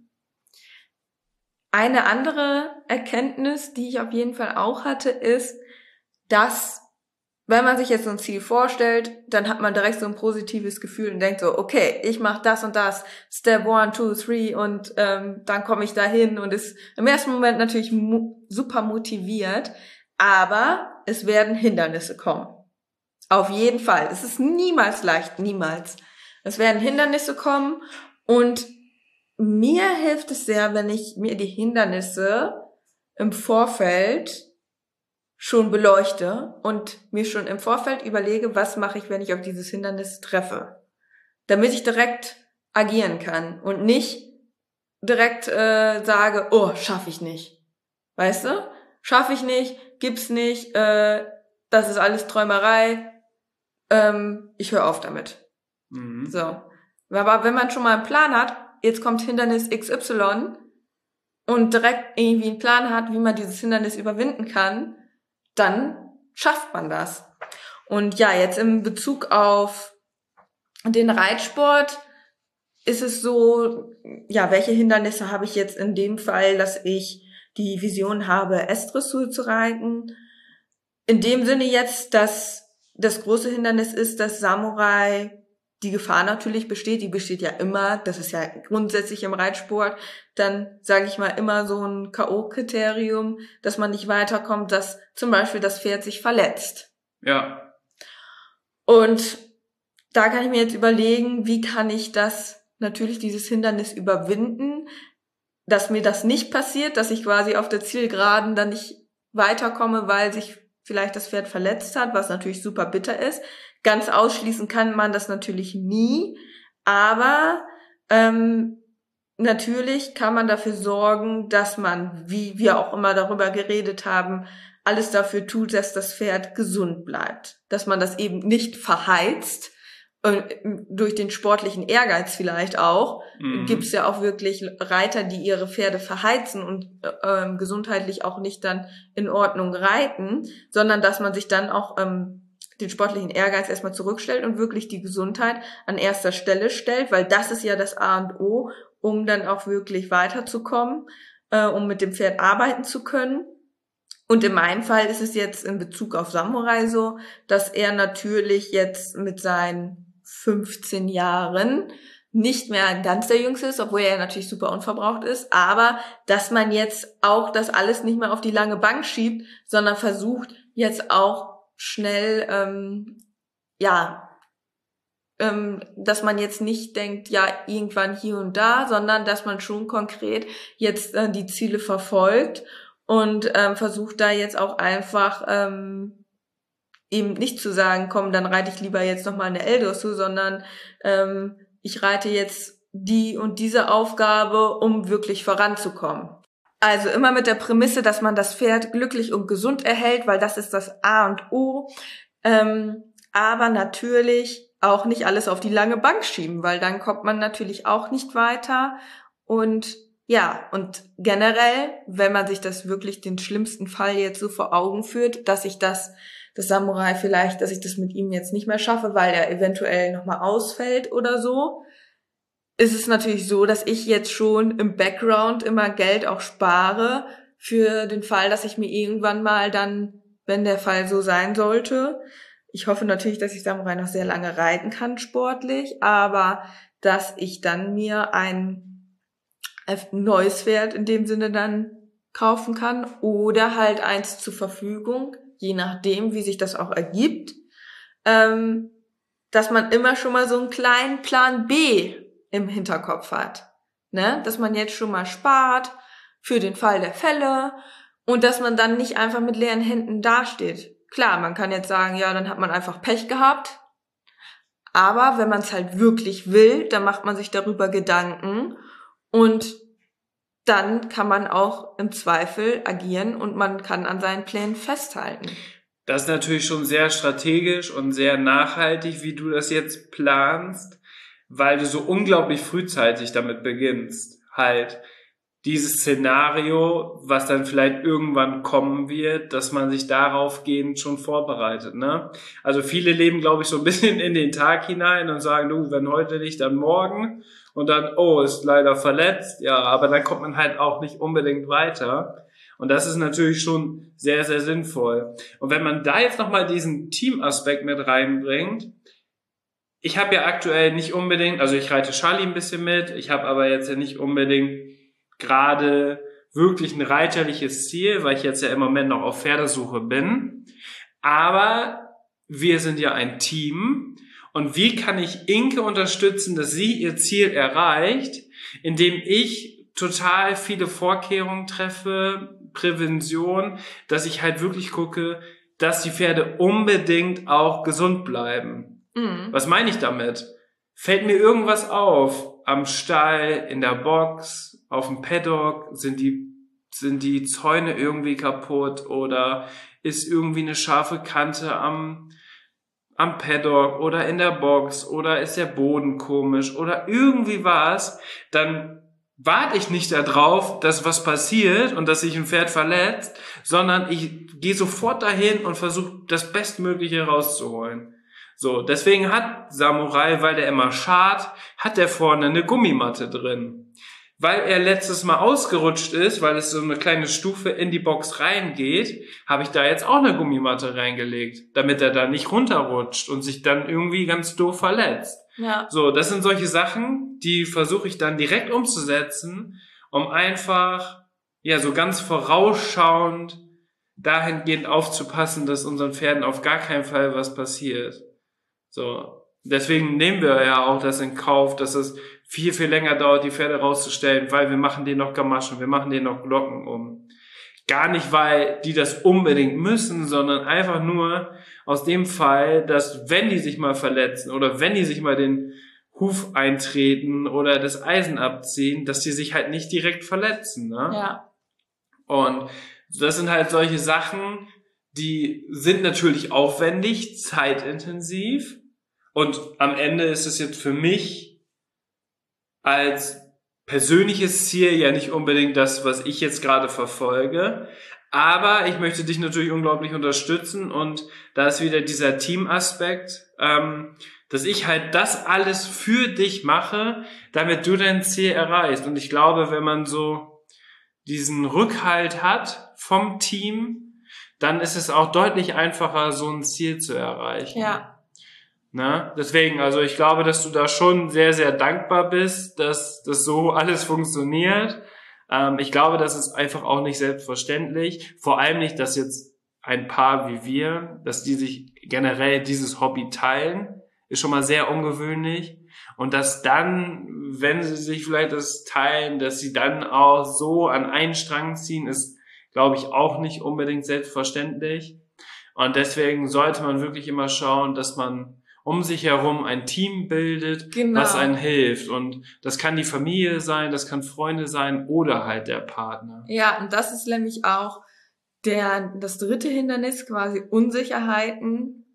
[SPEAKER 2] Eine andere Erkenntnis, die ich auf jeden Fall auch hatte, ist, dass, wenn man sich jetzt so ein Ziel vorstellt, dann hat man direkt so ein positives Gefühl und denkt so, okay, ich mache das und das, Step one, two, three und ähm, dann komme ich dahin und ist im ersten Moment natürlich mu- super motiviert, aber es werden Hindernisse kommen. Auf jeden Fall. Es ist niemals leicht, niemals. Es werden Hindernisse kommen und mir hilft es sehr, wenn ich mir die Hindernisse im Vorfeld schon beleuchte und mir schon im Vorfeld überlege, was mache ich, wenn ich auf dieses Hindernis treffe. Damit ich direkt agieren kann und nicht direkt äh, sage, oh, schaffe ich nicht. Weißt du? Schaffe ich nicht, gibt's nicht, äh, das ist alles Träumerei, ähm, ich höre auf damit.
[SPEAKER 1] Mhm.
[SPEAKER 2] So. Aber wenn man schon mal einen Plan hat, jetzt kommt Hindernis X Y und direkt irgendwie einen Plan hat, wie man dieses Hindernis überwinden kann, dann schafft man das. Und ja, jetzt in Bezug auf den Reitsport ist es so, ja, welche Hindernisse habe ich jetzt in dem Fall, dass ich die Vision habe, S-Dressur zu reiten? In dem Sinne jetzt, dass das große Hindernis ist, dass Samurai die Gefahr natürlich besteht, die besteht ja immer, das ist ja grundsätzlich im Reitsport, dann sage ich mal immer so ein K O-Kriterium, dass man nicht weiterkommt, dass zum Beispiel das Pferd sich verletzt.
[SPEAKER 1] Ja.
[SPEAKER 2] Und da kann ich mir jetzt überlegen, wie kann ich das, natürlich dieses Hindernis überwinden, dass mir das nicht passiert, dass ich quasi auf der Zielgeraden dann nicht weiterkomme, weil sich vielleicht das Pferd verletzt hat, was natürlich super bitter ist. Ganz ausschließen kann man das natürlich nie, aber ähm, natürlich kann man dafür sorgen, dass man, wie wir auch immer darüber geredet haben, alles dafür tut, dass das Pferd gesund bleibt. Dass man das eben nicht verheizt, durch den sportlichen Ehrgeiz vielleicht auch. Mhm. Gibt es ja auch wirklich Reiter, die ihre Pferde verheizen und äh, gesundheitlich auch nicht dann in Ordnung reiten, sondern dass man sich dann auch ähm, den sportlichen Ehrgeiz erstmal zurückstellt und wirklich die Gesundheit an erster Stelle stellt, weil das ist ja das A und O, um dann auch wirklich weiterzukommen, äh, um mit dem Pferd arbeiten zu können. Und in meinem Fall ist es jetzt in Bezug auf Samurai so, dass er natürlich jetzt mit seinen fünfzehn Jahren nicht mehr ganz der Jüngste ist, obwohl er natürlich super unverbraucht ist, aber dass man jetzt auch das alles nicht mehr auf die lange Bank schiebt, sondern versucht jetzt auch schnell, ähm, ja, ähm, dass man jetzt nicht denkt, ja, irgendwann hier und da, sondern dass man schon konkret jetzt äh, die Ziele verfolgt und ähm, versucht da jetzt auch einfach ähm, eben nicht zu sagen, komm, dann reite ich lieber jetzt nochmal eine L-Dressur, sondern ähm, ich reite jetzt die und diese Aufgabe, um wirklich voranzukommen. Also immer mit der Prämisse, dass man das Pferd glücklich und gesund erhält, weil das ist das A und O. Ähm, aber natürlich auch nicht alles auf die lange Bank schieben, weil dann kommt man natürlich auch nicht weiter. Und ja, und generell, wenn man sich das wirklich den schlimmsten Fall jetzt so vor Augen führt, dass ich das das Samurai vielleicht, dass ich das mit ihm jetzt nicht mehr schaffe, weil er eventuell nochmal ausfällt oder so, ist es natürlich so, dass ich jetzt schon im Background immer Geld auch spare für den Fall, dass ich mir irgendwann mal dann, wenn der Fall so sein sollte, ich hoffe natürlich, dass ich Samurai noch sehr lange reiten kann sportlich, aber dass ich dann mir ein neues Pferd in dem Sinne dann kaufen kann oder halt eins zur Verfügung, je nachdem, wie sich das auch ergibt, ähm, dass man immer schon mal so einen kleinen Plan B im Hinterkopf hat, ne? Dass man jetzt schon mal spart für den Fall der Fälle und dass man dann nicht einfach mit leeren Händen dasteht. Klar, man kann jetzt sagen, ja, dann hat man einfach Pech gehabt, aber wenn man es halt wirklich will, dann macht man sich darüber Gedanken und dann kann man auch im Zweifel agieren und man kann an seinen Plänen festhalten.
[SPEAKER 1] Das ist natürlich schon sehr strategisch und sehr nachhaltig, wie du das jetzt planst, weil du so unglaublich frühzeitig damit beginnst, halt dieses Szenario, was dann vielleicht irgendwann kommen wird, dass man sich darauf gehend schon vorbereitet, ne? Also viele leben, glaube ich, so ein bisschen in den Tag hinein und sagen, du, wenn heute nicht, dann morgen. Und dann, oh, ist leider verletzt. Ja, aber dann kommt man halt auch nicht unbedingt weiter. Und das ist natürlich schon sehr, sehr sinnvoll. Und wenn man da jetzt nochmal diesen Teamaspekt mit reinbringt, ich habe ja aktuell nicht unbedingt, also ich reite Charlie ein bisschen mit, ich habe aber jetzt ja nicht unbedingt gerade wirklich ein reiterliches Ziel, weil ich jetzt ja im Moment noch auf Pferdesuche bin. Aber wir sind ja ein Team. Und wie kann ich Inke unterstützen, dass sie ihr Ziel erreicht, indem ich total viele Vorkehrungen treffe, Prävention, dass ich halt wirklich gucke, dass die Pferde unbedingt auch gesund bleiben. Mhm. Was meine ich damit? Fällt mir irgendwas auf am Stall, in der Box, auf dem Paddock, sind die, sind die Zäune irgendwie kaputt oder ist irgendwie eine scharfe Kante am am Paddock oder in der Box oder ist der Boden komisch oder irgendwie was, dann warte ich nicht darauf, dass was passiert und dass sich ein Pferd verletzt, sondern ich gehe sofort dahin und versuche das Bestmögliche rauszuholen. So, deswegen hat Samurai, weil der immer schart, hat der vorne eine Gummimatte drin. Weil er letztes Mal ausgerutscht ist, weil es so eine kleine Stufe in die Box reingeht, habe ich da jetzt auch eine Gummimatte reingelegt, damit er da nicht runterrutscht und sich dann irgendwie ganz doof verletzt.
[SPEAKER 2] Ja.
[SPEAKER 1] So, das sind solche Sachen, die versuche ich dann direkt umzusetzen, um einfach, ja, so ganz vorausschauend dahingehend aufzupassen, dass unseren Pferden auf gar keinen Fall was passiert. So. Deswegen nehmen wir ja auch das in Kauf, dass es viel, viel länger dauert, die Pferde rauszustellen, weil wir machen denen noch Gamaschen, wir machen denen noch Glocken um. Gar nicht, weil die das unbedingt müssen, sondern einfach nur aus dem Fall, dass wenn die sich mal verletzen oder wenn die sich mal den Huf eintreten oder das Eisen abziehen, dass die sich halt nicht direkt verletzen. Ne?
[SPEAKER 2] Ja.
[SPEAKER 1] Und das sind halt solche Sachen, die sind natürlich aufwendig, zeitintensiv. Und am Ende ist es jetzt für mich als persönliches Ziel ja nicht unbedingt das, was ich jetzt gerade verfolge. Aber ich möchte dich natürlich unglaublich unterstützen. Und da ist wieder dieser Teamaspekt, ähm, dass ich halt das alles für dich mache, damit du dein Ziel erreichst. Und ich glaube, wenn man so diesen Rückhalt hat vom Team, dann ist es auch deutlich einfacher, so ein Ziel zu erreichen.
[SPEAKER 2] Ja.
[SPEAKER 1] Na, deswegen, also ich glaube, dass du da schon sehr, sehr dankbar bist, dass das so alles funktioniert. Ähm, ich glaube, das ist einfach auch nicht selbstverständlich. Vor allem nicht, dass jetzt ein Paar wie wir, dass die sich generell dieses Hobby teilen, ist schon mal sehr ungewöhnlich. Und dass dann, wenn sie sich vielleicht das teilen, dass sie dann auch so an einen Strang ziehen, ist, glaube ich, auch nicht unbedingt selbstverständlich. Und deswegen sollte man wirklich immer schauen, dass man um sich herum ein Team bildet,
[SPEAKER 2] Genau.
[SPEAKER 1] was einem hilft. Und das kann die Familie sein, das kann Freunde sein oder halt der Partner.
[SPEAKER 2] Ja, und das ist nämlich auch der, das dritte Hindernis, quasi Unsicherheiten.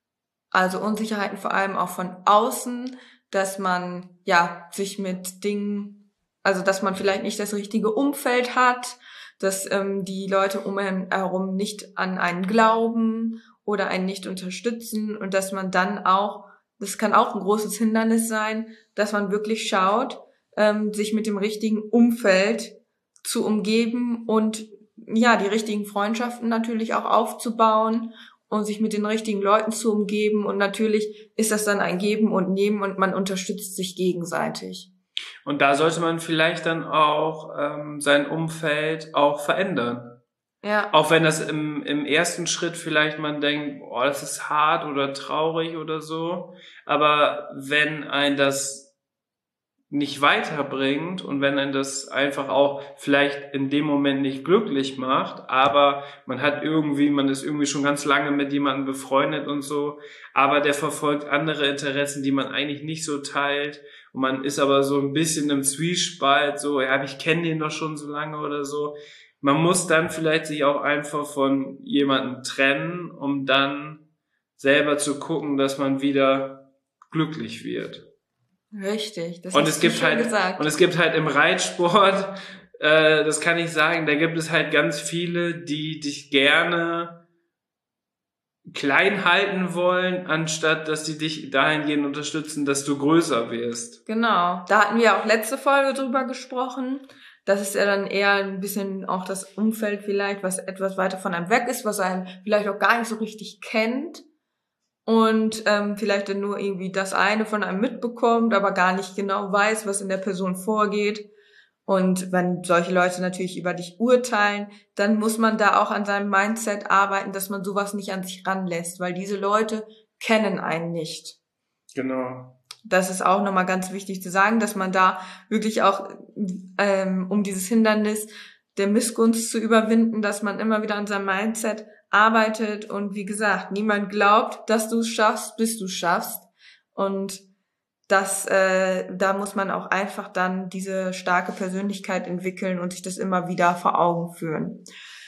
[SPEAKER 2] Also Unsicherheiten vor allem auch von außen, dass man, ja, sich mit Dingen, also dass man vielleicht nicht das richtige Umfeld hat, dass ähm, die Leute um einen herum nicht an einen glauben oder einen nicht unterstützen und dass man dann auch, das kann auch ein großes Hindernis sein, dass man wirklich schaut, ähm, sich mit dem richtigen Umfeld zu umgeben und ja, die richtigen Freundschaften natürlich auch aufzubauen und sich mit den richtigen Leuten zu umgeben und natürlich ist das dann ein Geben und Nehmen und man unterstützt sich gegenseitig.
[SPEAKER 1] Und da sollte man vielleicht dann auch ähm, sein Umfeld auch verändern.
[SPEAKER 2] Ja.
[SPEAKER 1] Auch wenn das im, im ersten Schritt vielleicht man denkt, oh, das ist hart oder traurig oder so. Aber wenn ein das nicht weiterbringt und wenn ein das einfach auch vielleicht in dem Moment nicht glücklich macht, aber man hat irgendwie, man ist irgendwie schon ganz lange mit jemandem befreundet und so, aber der verfolgt andere Interessen, die man eigentlich nicht so teilt und man ist aber so ein bisschen im Zwiespalt, so, ja, ich kenne den doch schon so lange oder so. Man muss dann vielleicht sich auch einfach von jemandem trennen, um dann selber zu gucken, dass man wieder glücklich wird.
[SPEAKER 2] Richtig, das
[SPEAKER 1] und
[SPEAKER 2] hast
[SPEAKER 1] es
[SPEAKER 2] du
[SPEAKER 1] gibt
[SPEAKER 2] schön
[SPEAKER 1] halt
[SPEAKER 2] gesagt.
[SPEAKER 1] und es gibt halt im Reitsport, äh, das kann ich sagen, da gibt es halt ganz viele, die dich gerne klein halten wollen, anstatt dass die dich dahingehend unterstützen, dass du größer wirst.
[SPEAKER 2] Genau, da hatten wir auch letzte Folge drüber gesprochen. Das ist ja dann eher ein bisschen auch das Umfeld vielleicht, was etwas weiter von einem weg ist, was einen vielleicht auch gar nicht so richtig kennt und ähm, vielleicht dann nur irgendwie das eine von einem mitbekommt, aber gar nicht genau weiß, was in der Person vorgeht. Und wenn solche Leute natürlich über dich urteilen, dann muss man da auch an seinem Mindset arbeiten, dass man sowas nicht an sich ranlässt, weil diese Leute kennen einen nicht.
[SPEAKER 1] Genau.
[SPEAKER 2] Das ist auch nochmal ganz wichtig zu sagen, dass man da wirklich auch, ähm, um dieses Hindernis der Missgunst zu überwinden, dass man immer wieder an seinem Mindset arbeitet und wie gesagt, niemand glaubt, dass du es schaffst, bis du es schaffst und das, äh, da muss man auch einfach dann diese starke Persönlichkeit entwickeln und sich das immer wieder vor Augen führen.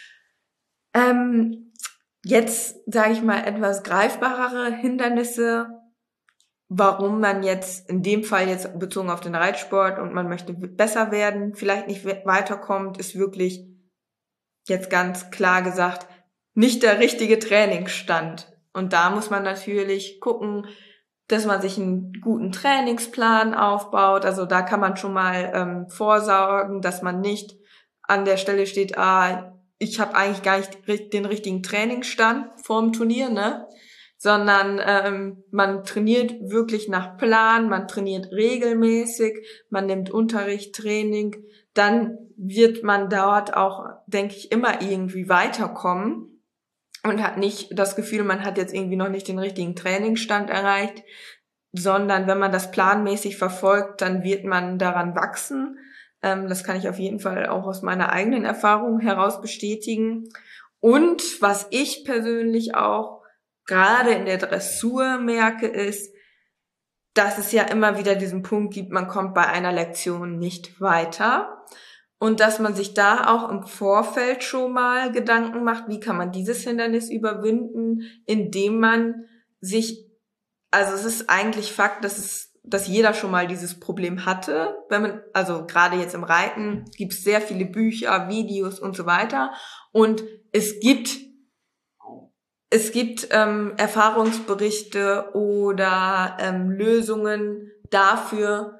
[SPEAKER 2] Ähm, jetzt sage ich mal etwas greifbarere Hindernisse, warum man jetzt in dem Fall jetzt bezogen auf den Reitsport und man möchte besser werden, vielleicht nicht weiterkommt, ist wirklich jetzt ganz klar gesagt nicht der richtige Trainingsstand. Und da muss man natürlich gucken, dass man sich einen guten Trainingsplan aufbaut. Also da kann man schon mal ähm, vorsorgen, dass man nicht an der Stelle steht, ah, ich habe eigentlich gar nicht den richtigen Trainingsstand vorm Turnier, ne? sondern ähm, man trainiert wirklich nach Plan, man trainiert regelmäßig, man nimmt Unterricht, Training, dann wird man dort auch, denke ich, immer irgendwie weiterkommen und hat nicht das Gefühl, man hat jetzt irgendwie noch nicht den richtigen Trainingsstand erreicht, sondern wenn man das planmäßig verfolgt, dann wird man daran wachsen. Ähm, das kann ich auf jeden Fall auch aus meiner eigenen Erfahrung heraus bestätigen. Und was ich persönlich auch gerade in der Dressur merke, ist, dass es ja immer wieder diesen Punkt gibt, man kommt bei einer Lektion nicht weiter. Und dass man sich da auch im Vorfeld schon mal Gedanken macht, wie kann man dieses Hindernis überwinden, indem man sich, also es ist eigentlich Fakt, dass es, dass jeder schon mal dieses Problem hatte. Wenn man, also gerade jetzt im Reiten gibt es sehr viele Bücher, Videos und so weiter. Und es gibt Es gibt ähm, Erfahrungsberichte oder ähm, Lösungen dafür,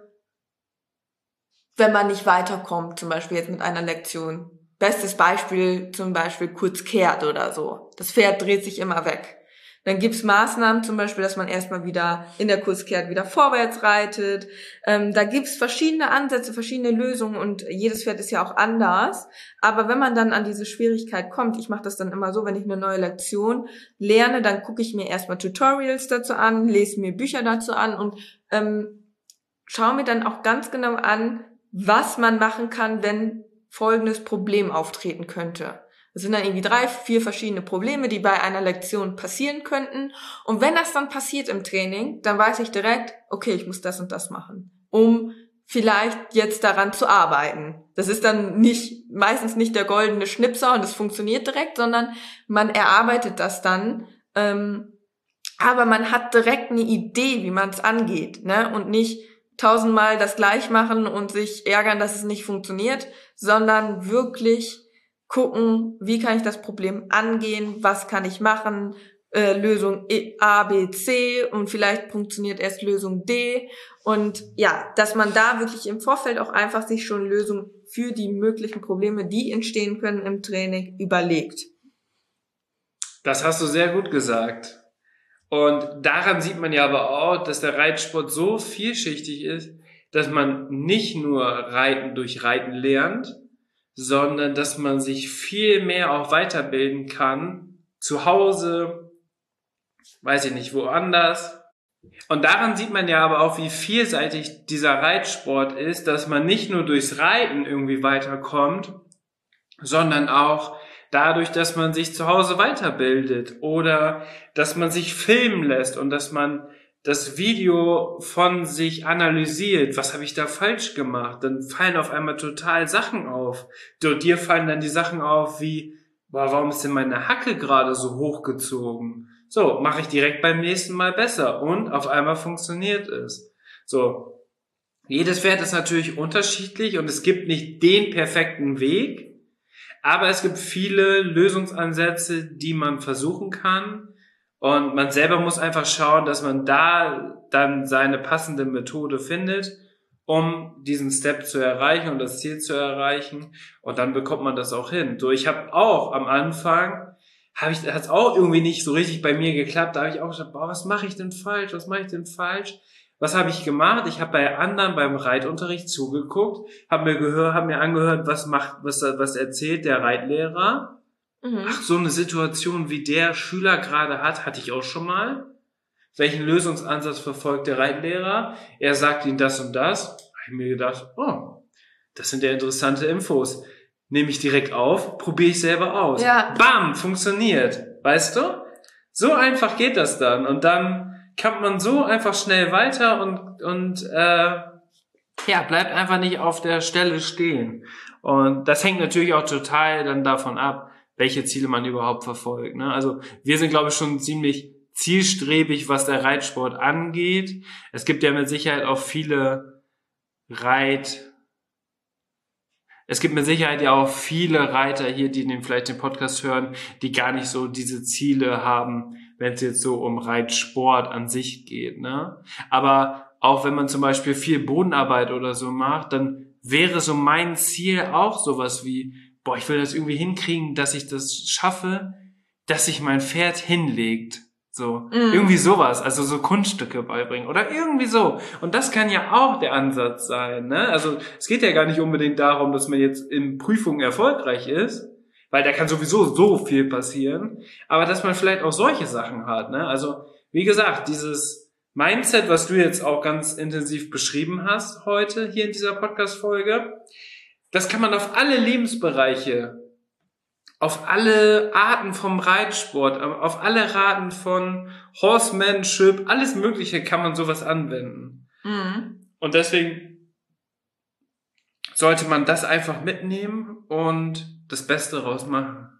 [SPEAKER 2] wenn man nicht weiterkommt, zum Beispiel jetzt mit einer Lektion. Bestes Beispiel zum Beispiel kurz kehrt oder so. Das Pferd dreht sich immer weg. Dann gibt's Maßnahmen, zum Beispiel, dass man erstmal wieder in der Kurzkehrt wieder vorwärts reitet. Ähm, da gibt's verschiedene Ansätze, verschiedene Lösungen und jedes Pferd ist ja auch anders. Aber wenn man dann an diese Schwierigkeit kommt, ich mache das dann immer so, wenn ich eine neue Lektion lerne, dann gucke ich mir erstmal Tutorials dazu an, lese mir Bücher dazu an und ähm, schaue mir dann auch ganz genau an, was man machen kann, wenn folgendes Problem auftreten könnte. Das sind dann irgendwie drei, vier verschiedene Probleme, die bei einer Lektion passieren könnten. Und wenn das dann passiert im Training, dann weiß ich direkt, okay, ich muss das und das machen, um vielleicht jetzt daran zu arbeiten. Das ist dann nicht, meistens nicht der goldene Schnipser und es funktioniert direkt, sondern man erarbeitet das dann. Ähm, aber man hat direkt eine Idee, wie man es angeht, ne? Und nicht tausendmal das gleich machen und sich ärgern, dass es nicht funktioniert, sondern wirklich gucken, wie kann ich das Problem angehen, was kann ich machen, äh, Lösung A, B, C und vielleicht funktioniert erst Lösung D und ja, dass man da wirklich im Vorfeld auch einfach sich schon Lösungen für die möglichen Probleme, die entstehen können im Training, überlegt.
[SPEAKER 1] Das hast du sehr gut gesagt. Und daran sieht man ja aber auch, dass der Reitsport so vielschichtig ist, dass man nicht nur Reiten durch Reiten lernt, sondern dass man sich viel mehr auch weiterbilden kann, zu Hause, weiß ich nicht, woanders. Und daran sieht man ja aber auch, wie vielseitig dieser Reitsport ist, dass man nicht nur durchs Reiten irgendwie weiterkommt, sondern auch dadurch, dass man sich zu Hause weiterbildet oder dass man sich filmen lässt und dass man das Video von sich analysiert. Was habe ich da falsch gemacht? Dann fallen auf einmal total Sachen auf. Und dir fallen dann die Sachen auf wie, boah, warum ist denn meine Hacke gerade so hochgezogen? So, mache ich direkt beim nächsten Mal besser. Und auf einmal funktioniert es. So, jedes Pferd ist natürlich unterschiedlich und es gibt nicht den perfekten Weg. Aber es gibt viele Lösungsansätze, die man versuchen kann. Und man selber muss einfach schauen, dass man da dann seine passende Methode findet, um diesen Step zu erreichen und das Ziel zu erreichen. Und dann bekommt man das auch hin. So, ich habe auch am Anfang, habe ich, hat es auch irgendwie nicht so richtig bei mir geklappt. Da habe ich auch gesagt, boah, was mache ich denn falsch? Was mache ich denn falsch? Was habe ich gemacht? Ich habe bei anderen beim Reitunterricht zugeguckt, habe mir gehört, habe mir angehört, was macht, was was erzählt der Reitlehrer. Mhm. Ach, so eine Situation, wie der Schüler gerade hat, hatte ich auch schon mal. Welchen Lösungsansatz verfolgt der Reitlehrer? Er sagt ihm das und das. Habe ich mir gedacht, oh, das sind ja interessante Infos. Nehme ich direkt auf, probiere ich selber aus. Ja. Bam, funktioniert. Weißt du? So einfach geht das dann. Und dann kommt man so einfach schnell weiter und und äh, ja, bleibt einfach nicht auf der Stelle stehen. Und das hängt natürlich auch total dann davon ab, welche Ziele man überhaupt verfolgt. Ne? Also wir sind, glaube ich, schon ziemlich zielstrebig, was der Reitsport angeht. Es gibt ja mit Sicherheit auch viele Reit... Es gibt mit Sicherheit ja auch viele Reiter hier, die den, vielleicht den Podcast hören, die gar nicht so diese Ziele haben, wenn es jetzt so um Reitsport an sich geht. Ne? Aber auch wenn man zum Beispiel viel Bodenarbeit oder so macht, dann wäre so mein Ziel auch sowas wie, boah, ich will das irgendwie hinkriegen, dass ich das schaffe, dass sich mein Pferd hinlegt. So,
[SPEAKER 2] Mhm.
[SPEAKER 1] irgendwie sowas, also so Kunststücke beibringen oder irgendwie so. Und das kann ja auch der Ansatz sein, ne? Also es geht ja gar nicht unbedingt darum, dass man jetzt in Prüfungen erfolgreich ist, weil da kann sowieso so viel passieren, aber dass man vielleicht auch solche Sachen hat, ne? Also wie gesagt, dieses Mindset, was du jetzt auch ganz intensiv beschrieben hast heute hier in dieser Podcast-Folge, das kann man auf alle Lebensbereiche, auf alle Arten vom Reitsport, auf alle Arten von Horsemanship, alles Mögliche kann man sowas anwenden.
[SPEAKER 2] Mhm.
[SPEAKER 1] Und deswegen sollte man das einfach mitnehmen und das Beste rausmachen.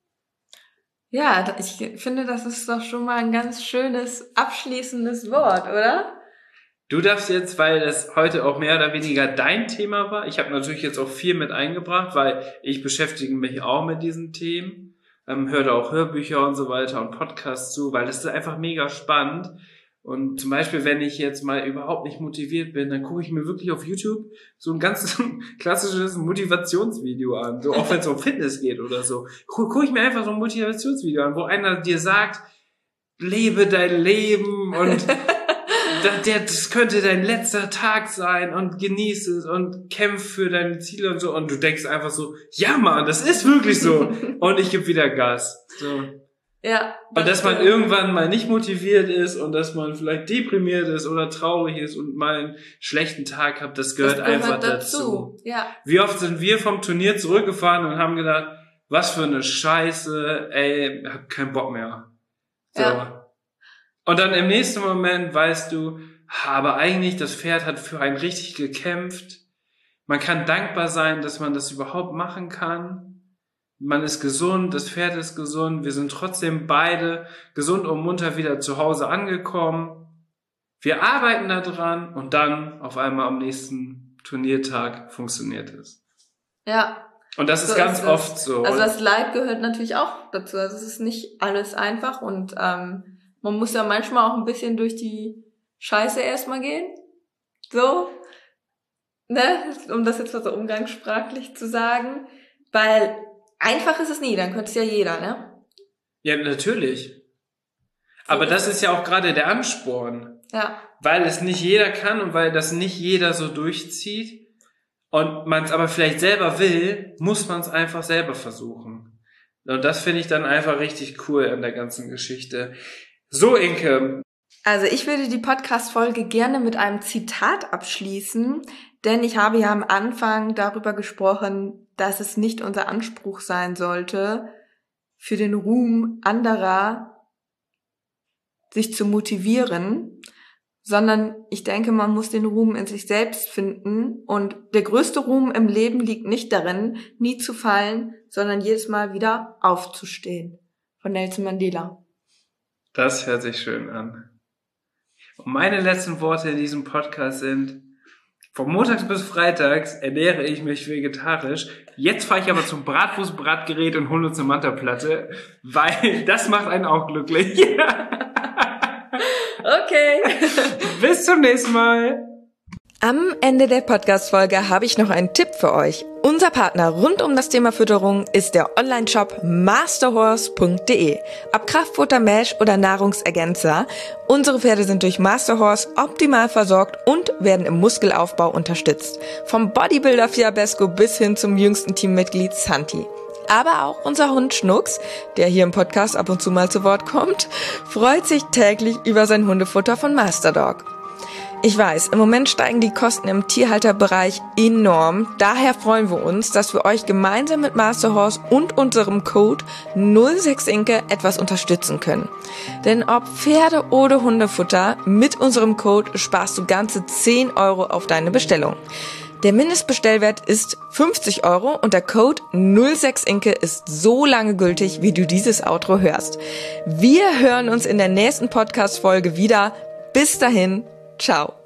[SPEAKER 2] Ja, da- ich finde, das ist doch schon mal ein ganz schönes, abschließendes Wort, oder?
[SPEAKER 1] Du darfst jetzt, weil das heute auch mehr oder weniger dein Thema war, ich habe natürlich jetzt auch viel mit eingebracht, weil ich beschäftige mich auch mit diesen Themen, ähm, höre da auch Hörbücher und so weiter und Podcasts zu, weil das ist einfach mega spannend. Und zum Beispiel, wenn ich jetzt mal überhaupt nicht motiviert bin, dann gucke ich mir wirklich auf YouTube so ein ganz klassisches Motivationsvideo an, so auch wenn es um Fitness geht oder so. Gu- Gucke ich mir einfach so ein Motivationsvideo an, wo einer dir sagt, lebe dein Leben und das, der, das könnte dein letzter Tag sein und genieß es und kämpf für deine Ziele und so. Und du denkst einfach so, ja Mann, das ist wirklich so. Und ich gebe wieder Gas. So.
[SPEAKER 2] Ja.
[SPEAKER 1] Und dass man irgendwann mal nicht motiviert ist und dass man vielleicht deprimiert ist oder traurig ist und mal einen schlechten Tag hat, das gehört,
[SPEAKER 2] das gehört
[SPEAKER 1] einfach
[SPEAKER 2] dazu.
[SPEAKER 1] dazu.
[SPEAKER 2] Ja.
[SPEAKER 1] Wie oft sind wir vom Turnier zurückgefahren und haben gedacht, was für eine Scheiße, ey, hab keinen Bock mehr. So.
[SPEAKER 2] Ja.
[SPEAKER 1] Und dann im nächsten Moment weißt du, aber eigentlich, das Pferd hat für einen richtig gekämpft. Man kann dankbar sein, dass man das überhaupt machen kann. Man ist gesund, das Pferd ist gesund. Wir sind trotzdem beide gesund und munter wieder zu Hause angekommen. Wir arbeiten da dran und dann auf einmal am nächsten Turniertag funktioniert es.
[SPEAKER 2] Ja.
[SPEAKER 1] Und das ist
[SPEAKER 2] So
[SPEAKER 1] ganz
[SPEAKER 2] ist es.
[SPEAKER 1] oft so.
[SPEAKER 2] Also das Leid gehört natürlich auch dazu. Also es ist nicht alles einfach und ähm, man muss ja manchmal auch ein bisschen durch die Scheiße erstmal gehen. So. Ne? Um das jetzt mal so umgangssprachlich zu sagen. Weil einfach ist es nie, dann könnte es ja jeder, ne?
[SPEAKER 1] Ja, natürlich. Aber das ist ja auch gerade der Ansporn.
[SPEAKER 2] Ja.
[SPEAKER 1] Weil es nicht jeder kann und weil das nicht jeder so durchzieht und man es aber vielleicht selber will, muss man es einfach selber versuchen. Und das finde ich dann einfach richtig cool an der ganzen Geschichte. So, Inke.
[SPEAKER 2] Also ich würde die Podcast-Folge gerne mit einem Zitat abschließen, denn ich habe ja am Anfang darüber gesprochen, dass es nicht unser Anspruch sein sollte, für den Ruhm anderer sich zu motivieren, sondern ich denke, man muss den Ruhm in sich selbst finden und der größte Ruhm im Leben liegt nicht darin, nie zu fallen, sondern jedes Mal wieder aufzustehen. Von Nelson Mandela.
[SPEAKER 1] Das hört sich schön an. Und meine letzten Worte in diesem Podcast sind, von montags bis freitags ernähre ich mich vegetarisch. Jetzt fahre ich aber zum Bratwurst-Bratgerät und hole uns eine Mantaplatte, weil das macht einen auch glücklich.
[SPEAKER 2] Okay.
[SPEAKER 1] Bis zum nächsten Mal.
[SPEAKER 2] Am Ende der Podcast-Folge habe ich noch einen Tipp für euch. Unser Partner rund um das Thema Fütterung ist der Online-Shop masterhorse punkt de. Ob Kraftfutter, Mesh oder Nahrungsergänzer, unsere Pferde sind durch Masterhorse optimal versorgt und werden im Muskelaufbau unterstützt. Vom Bodybuilder Fiabesco bis hin zum jüngsten Teammitglied Santi. Aber auch unser Hund Schnucks, der hier im Podcast ab und zu mal zu Wort kommt, freut sich täglich über sein Hundefutter von Masterdog. Ich weiß, im Moment steigen die Kosten im Tierhalterbereich enorm. Daher freuen wir uns, dass wir euch gemeinsam mit Masterhorse und unserem Code null sechs Inke etwas unterstützen können. Denn ob Pferde- oder Hundefutter, mit unserem Code sparst du ganze zehn Euro auf deine Bestellung. Der Mindestbestellwert ist fünfzig Euro und der Code null sechs Inke ist so lange gültig, wie du dieses Outro hörst. Wir hören uns in der nächsten Podcast-Folge wieder. Bis dahin, ciao.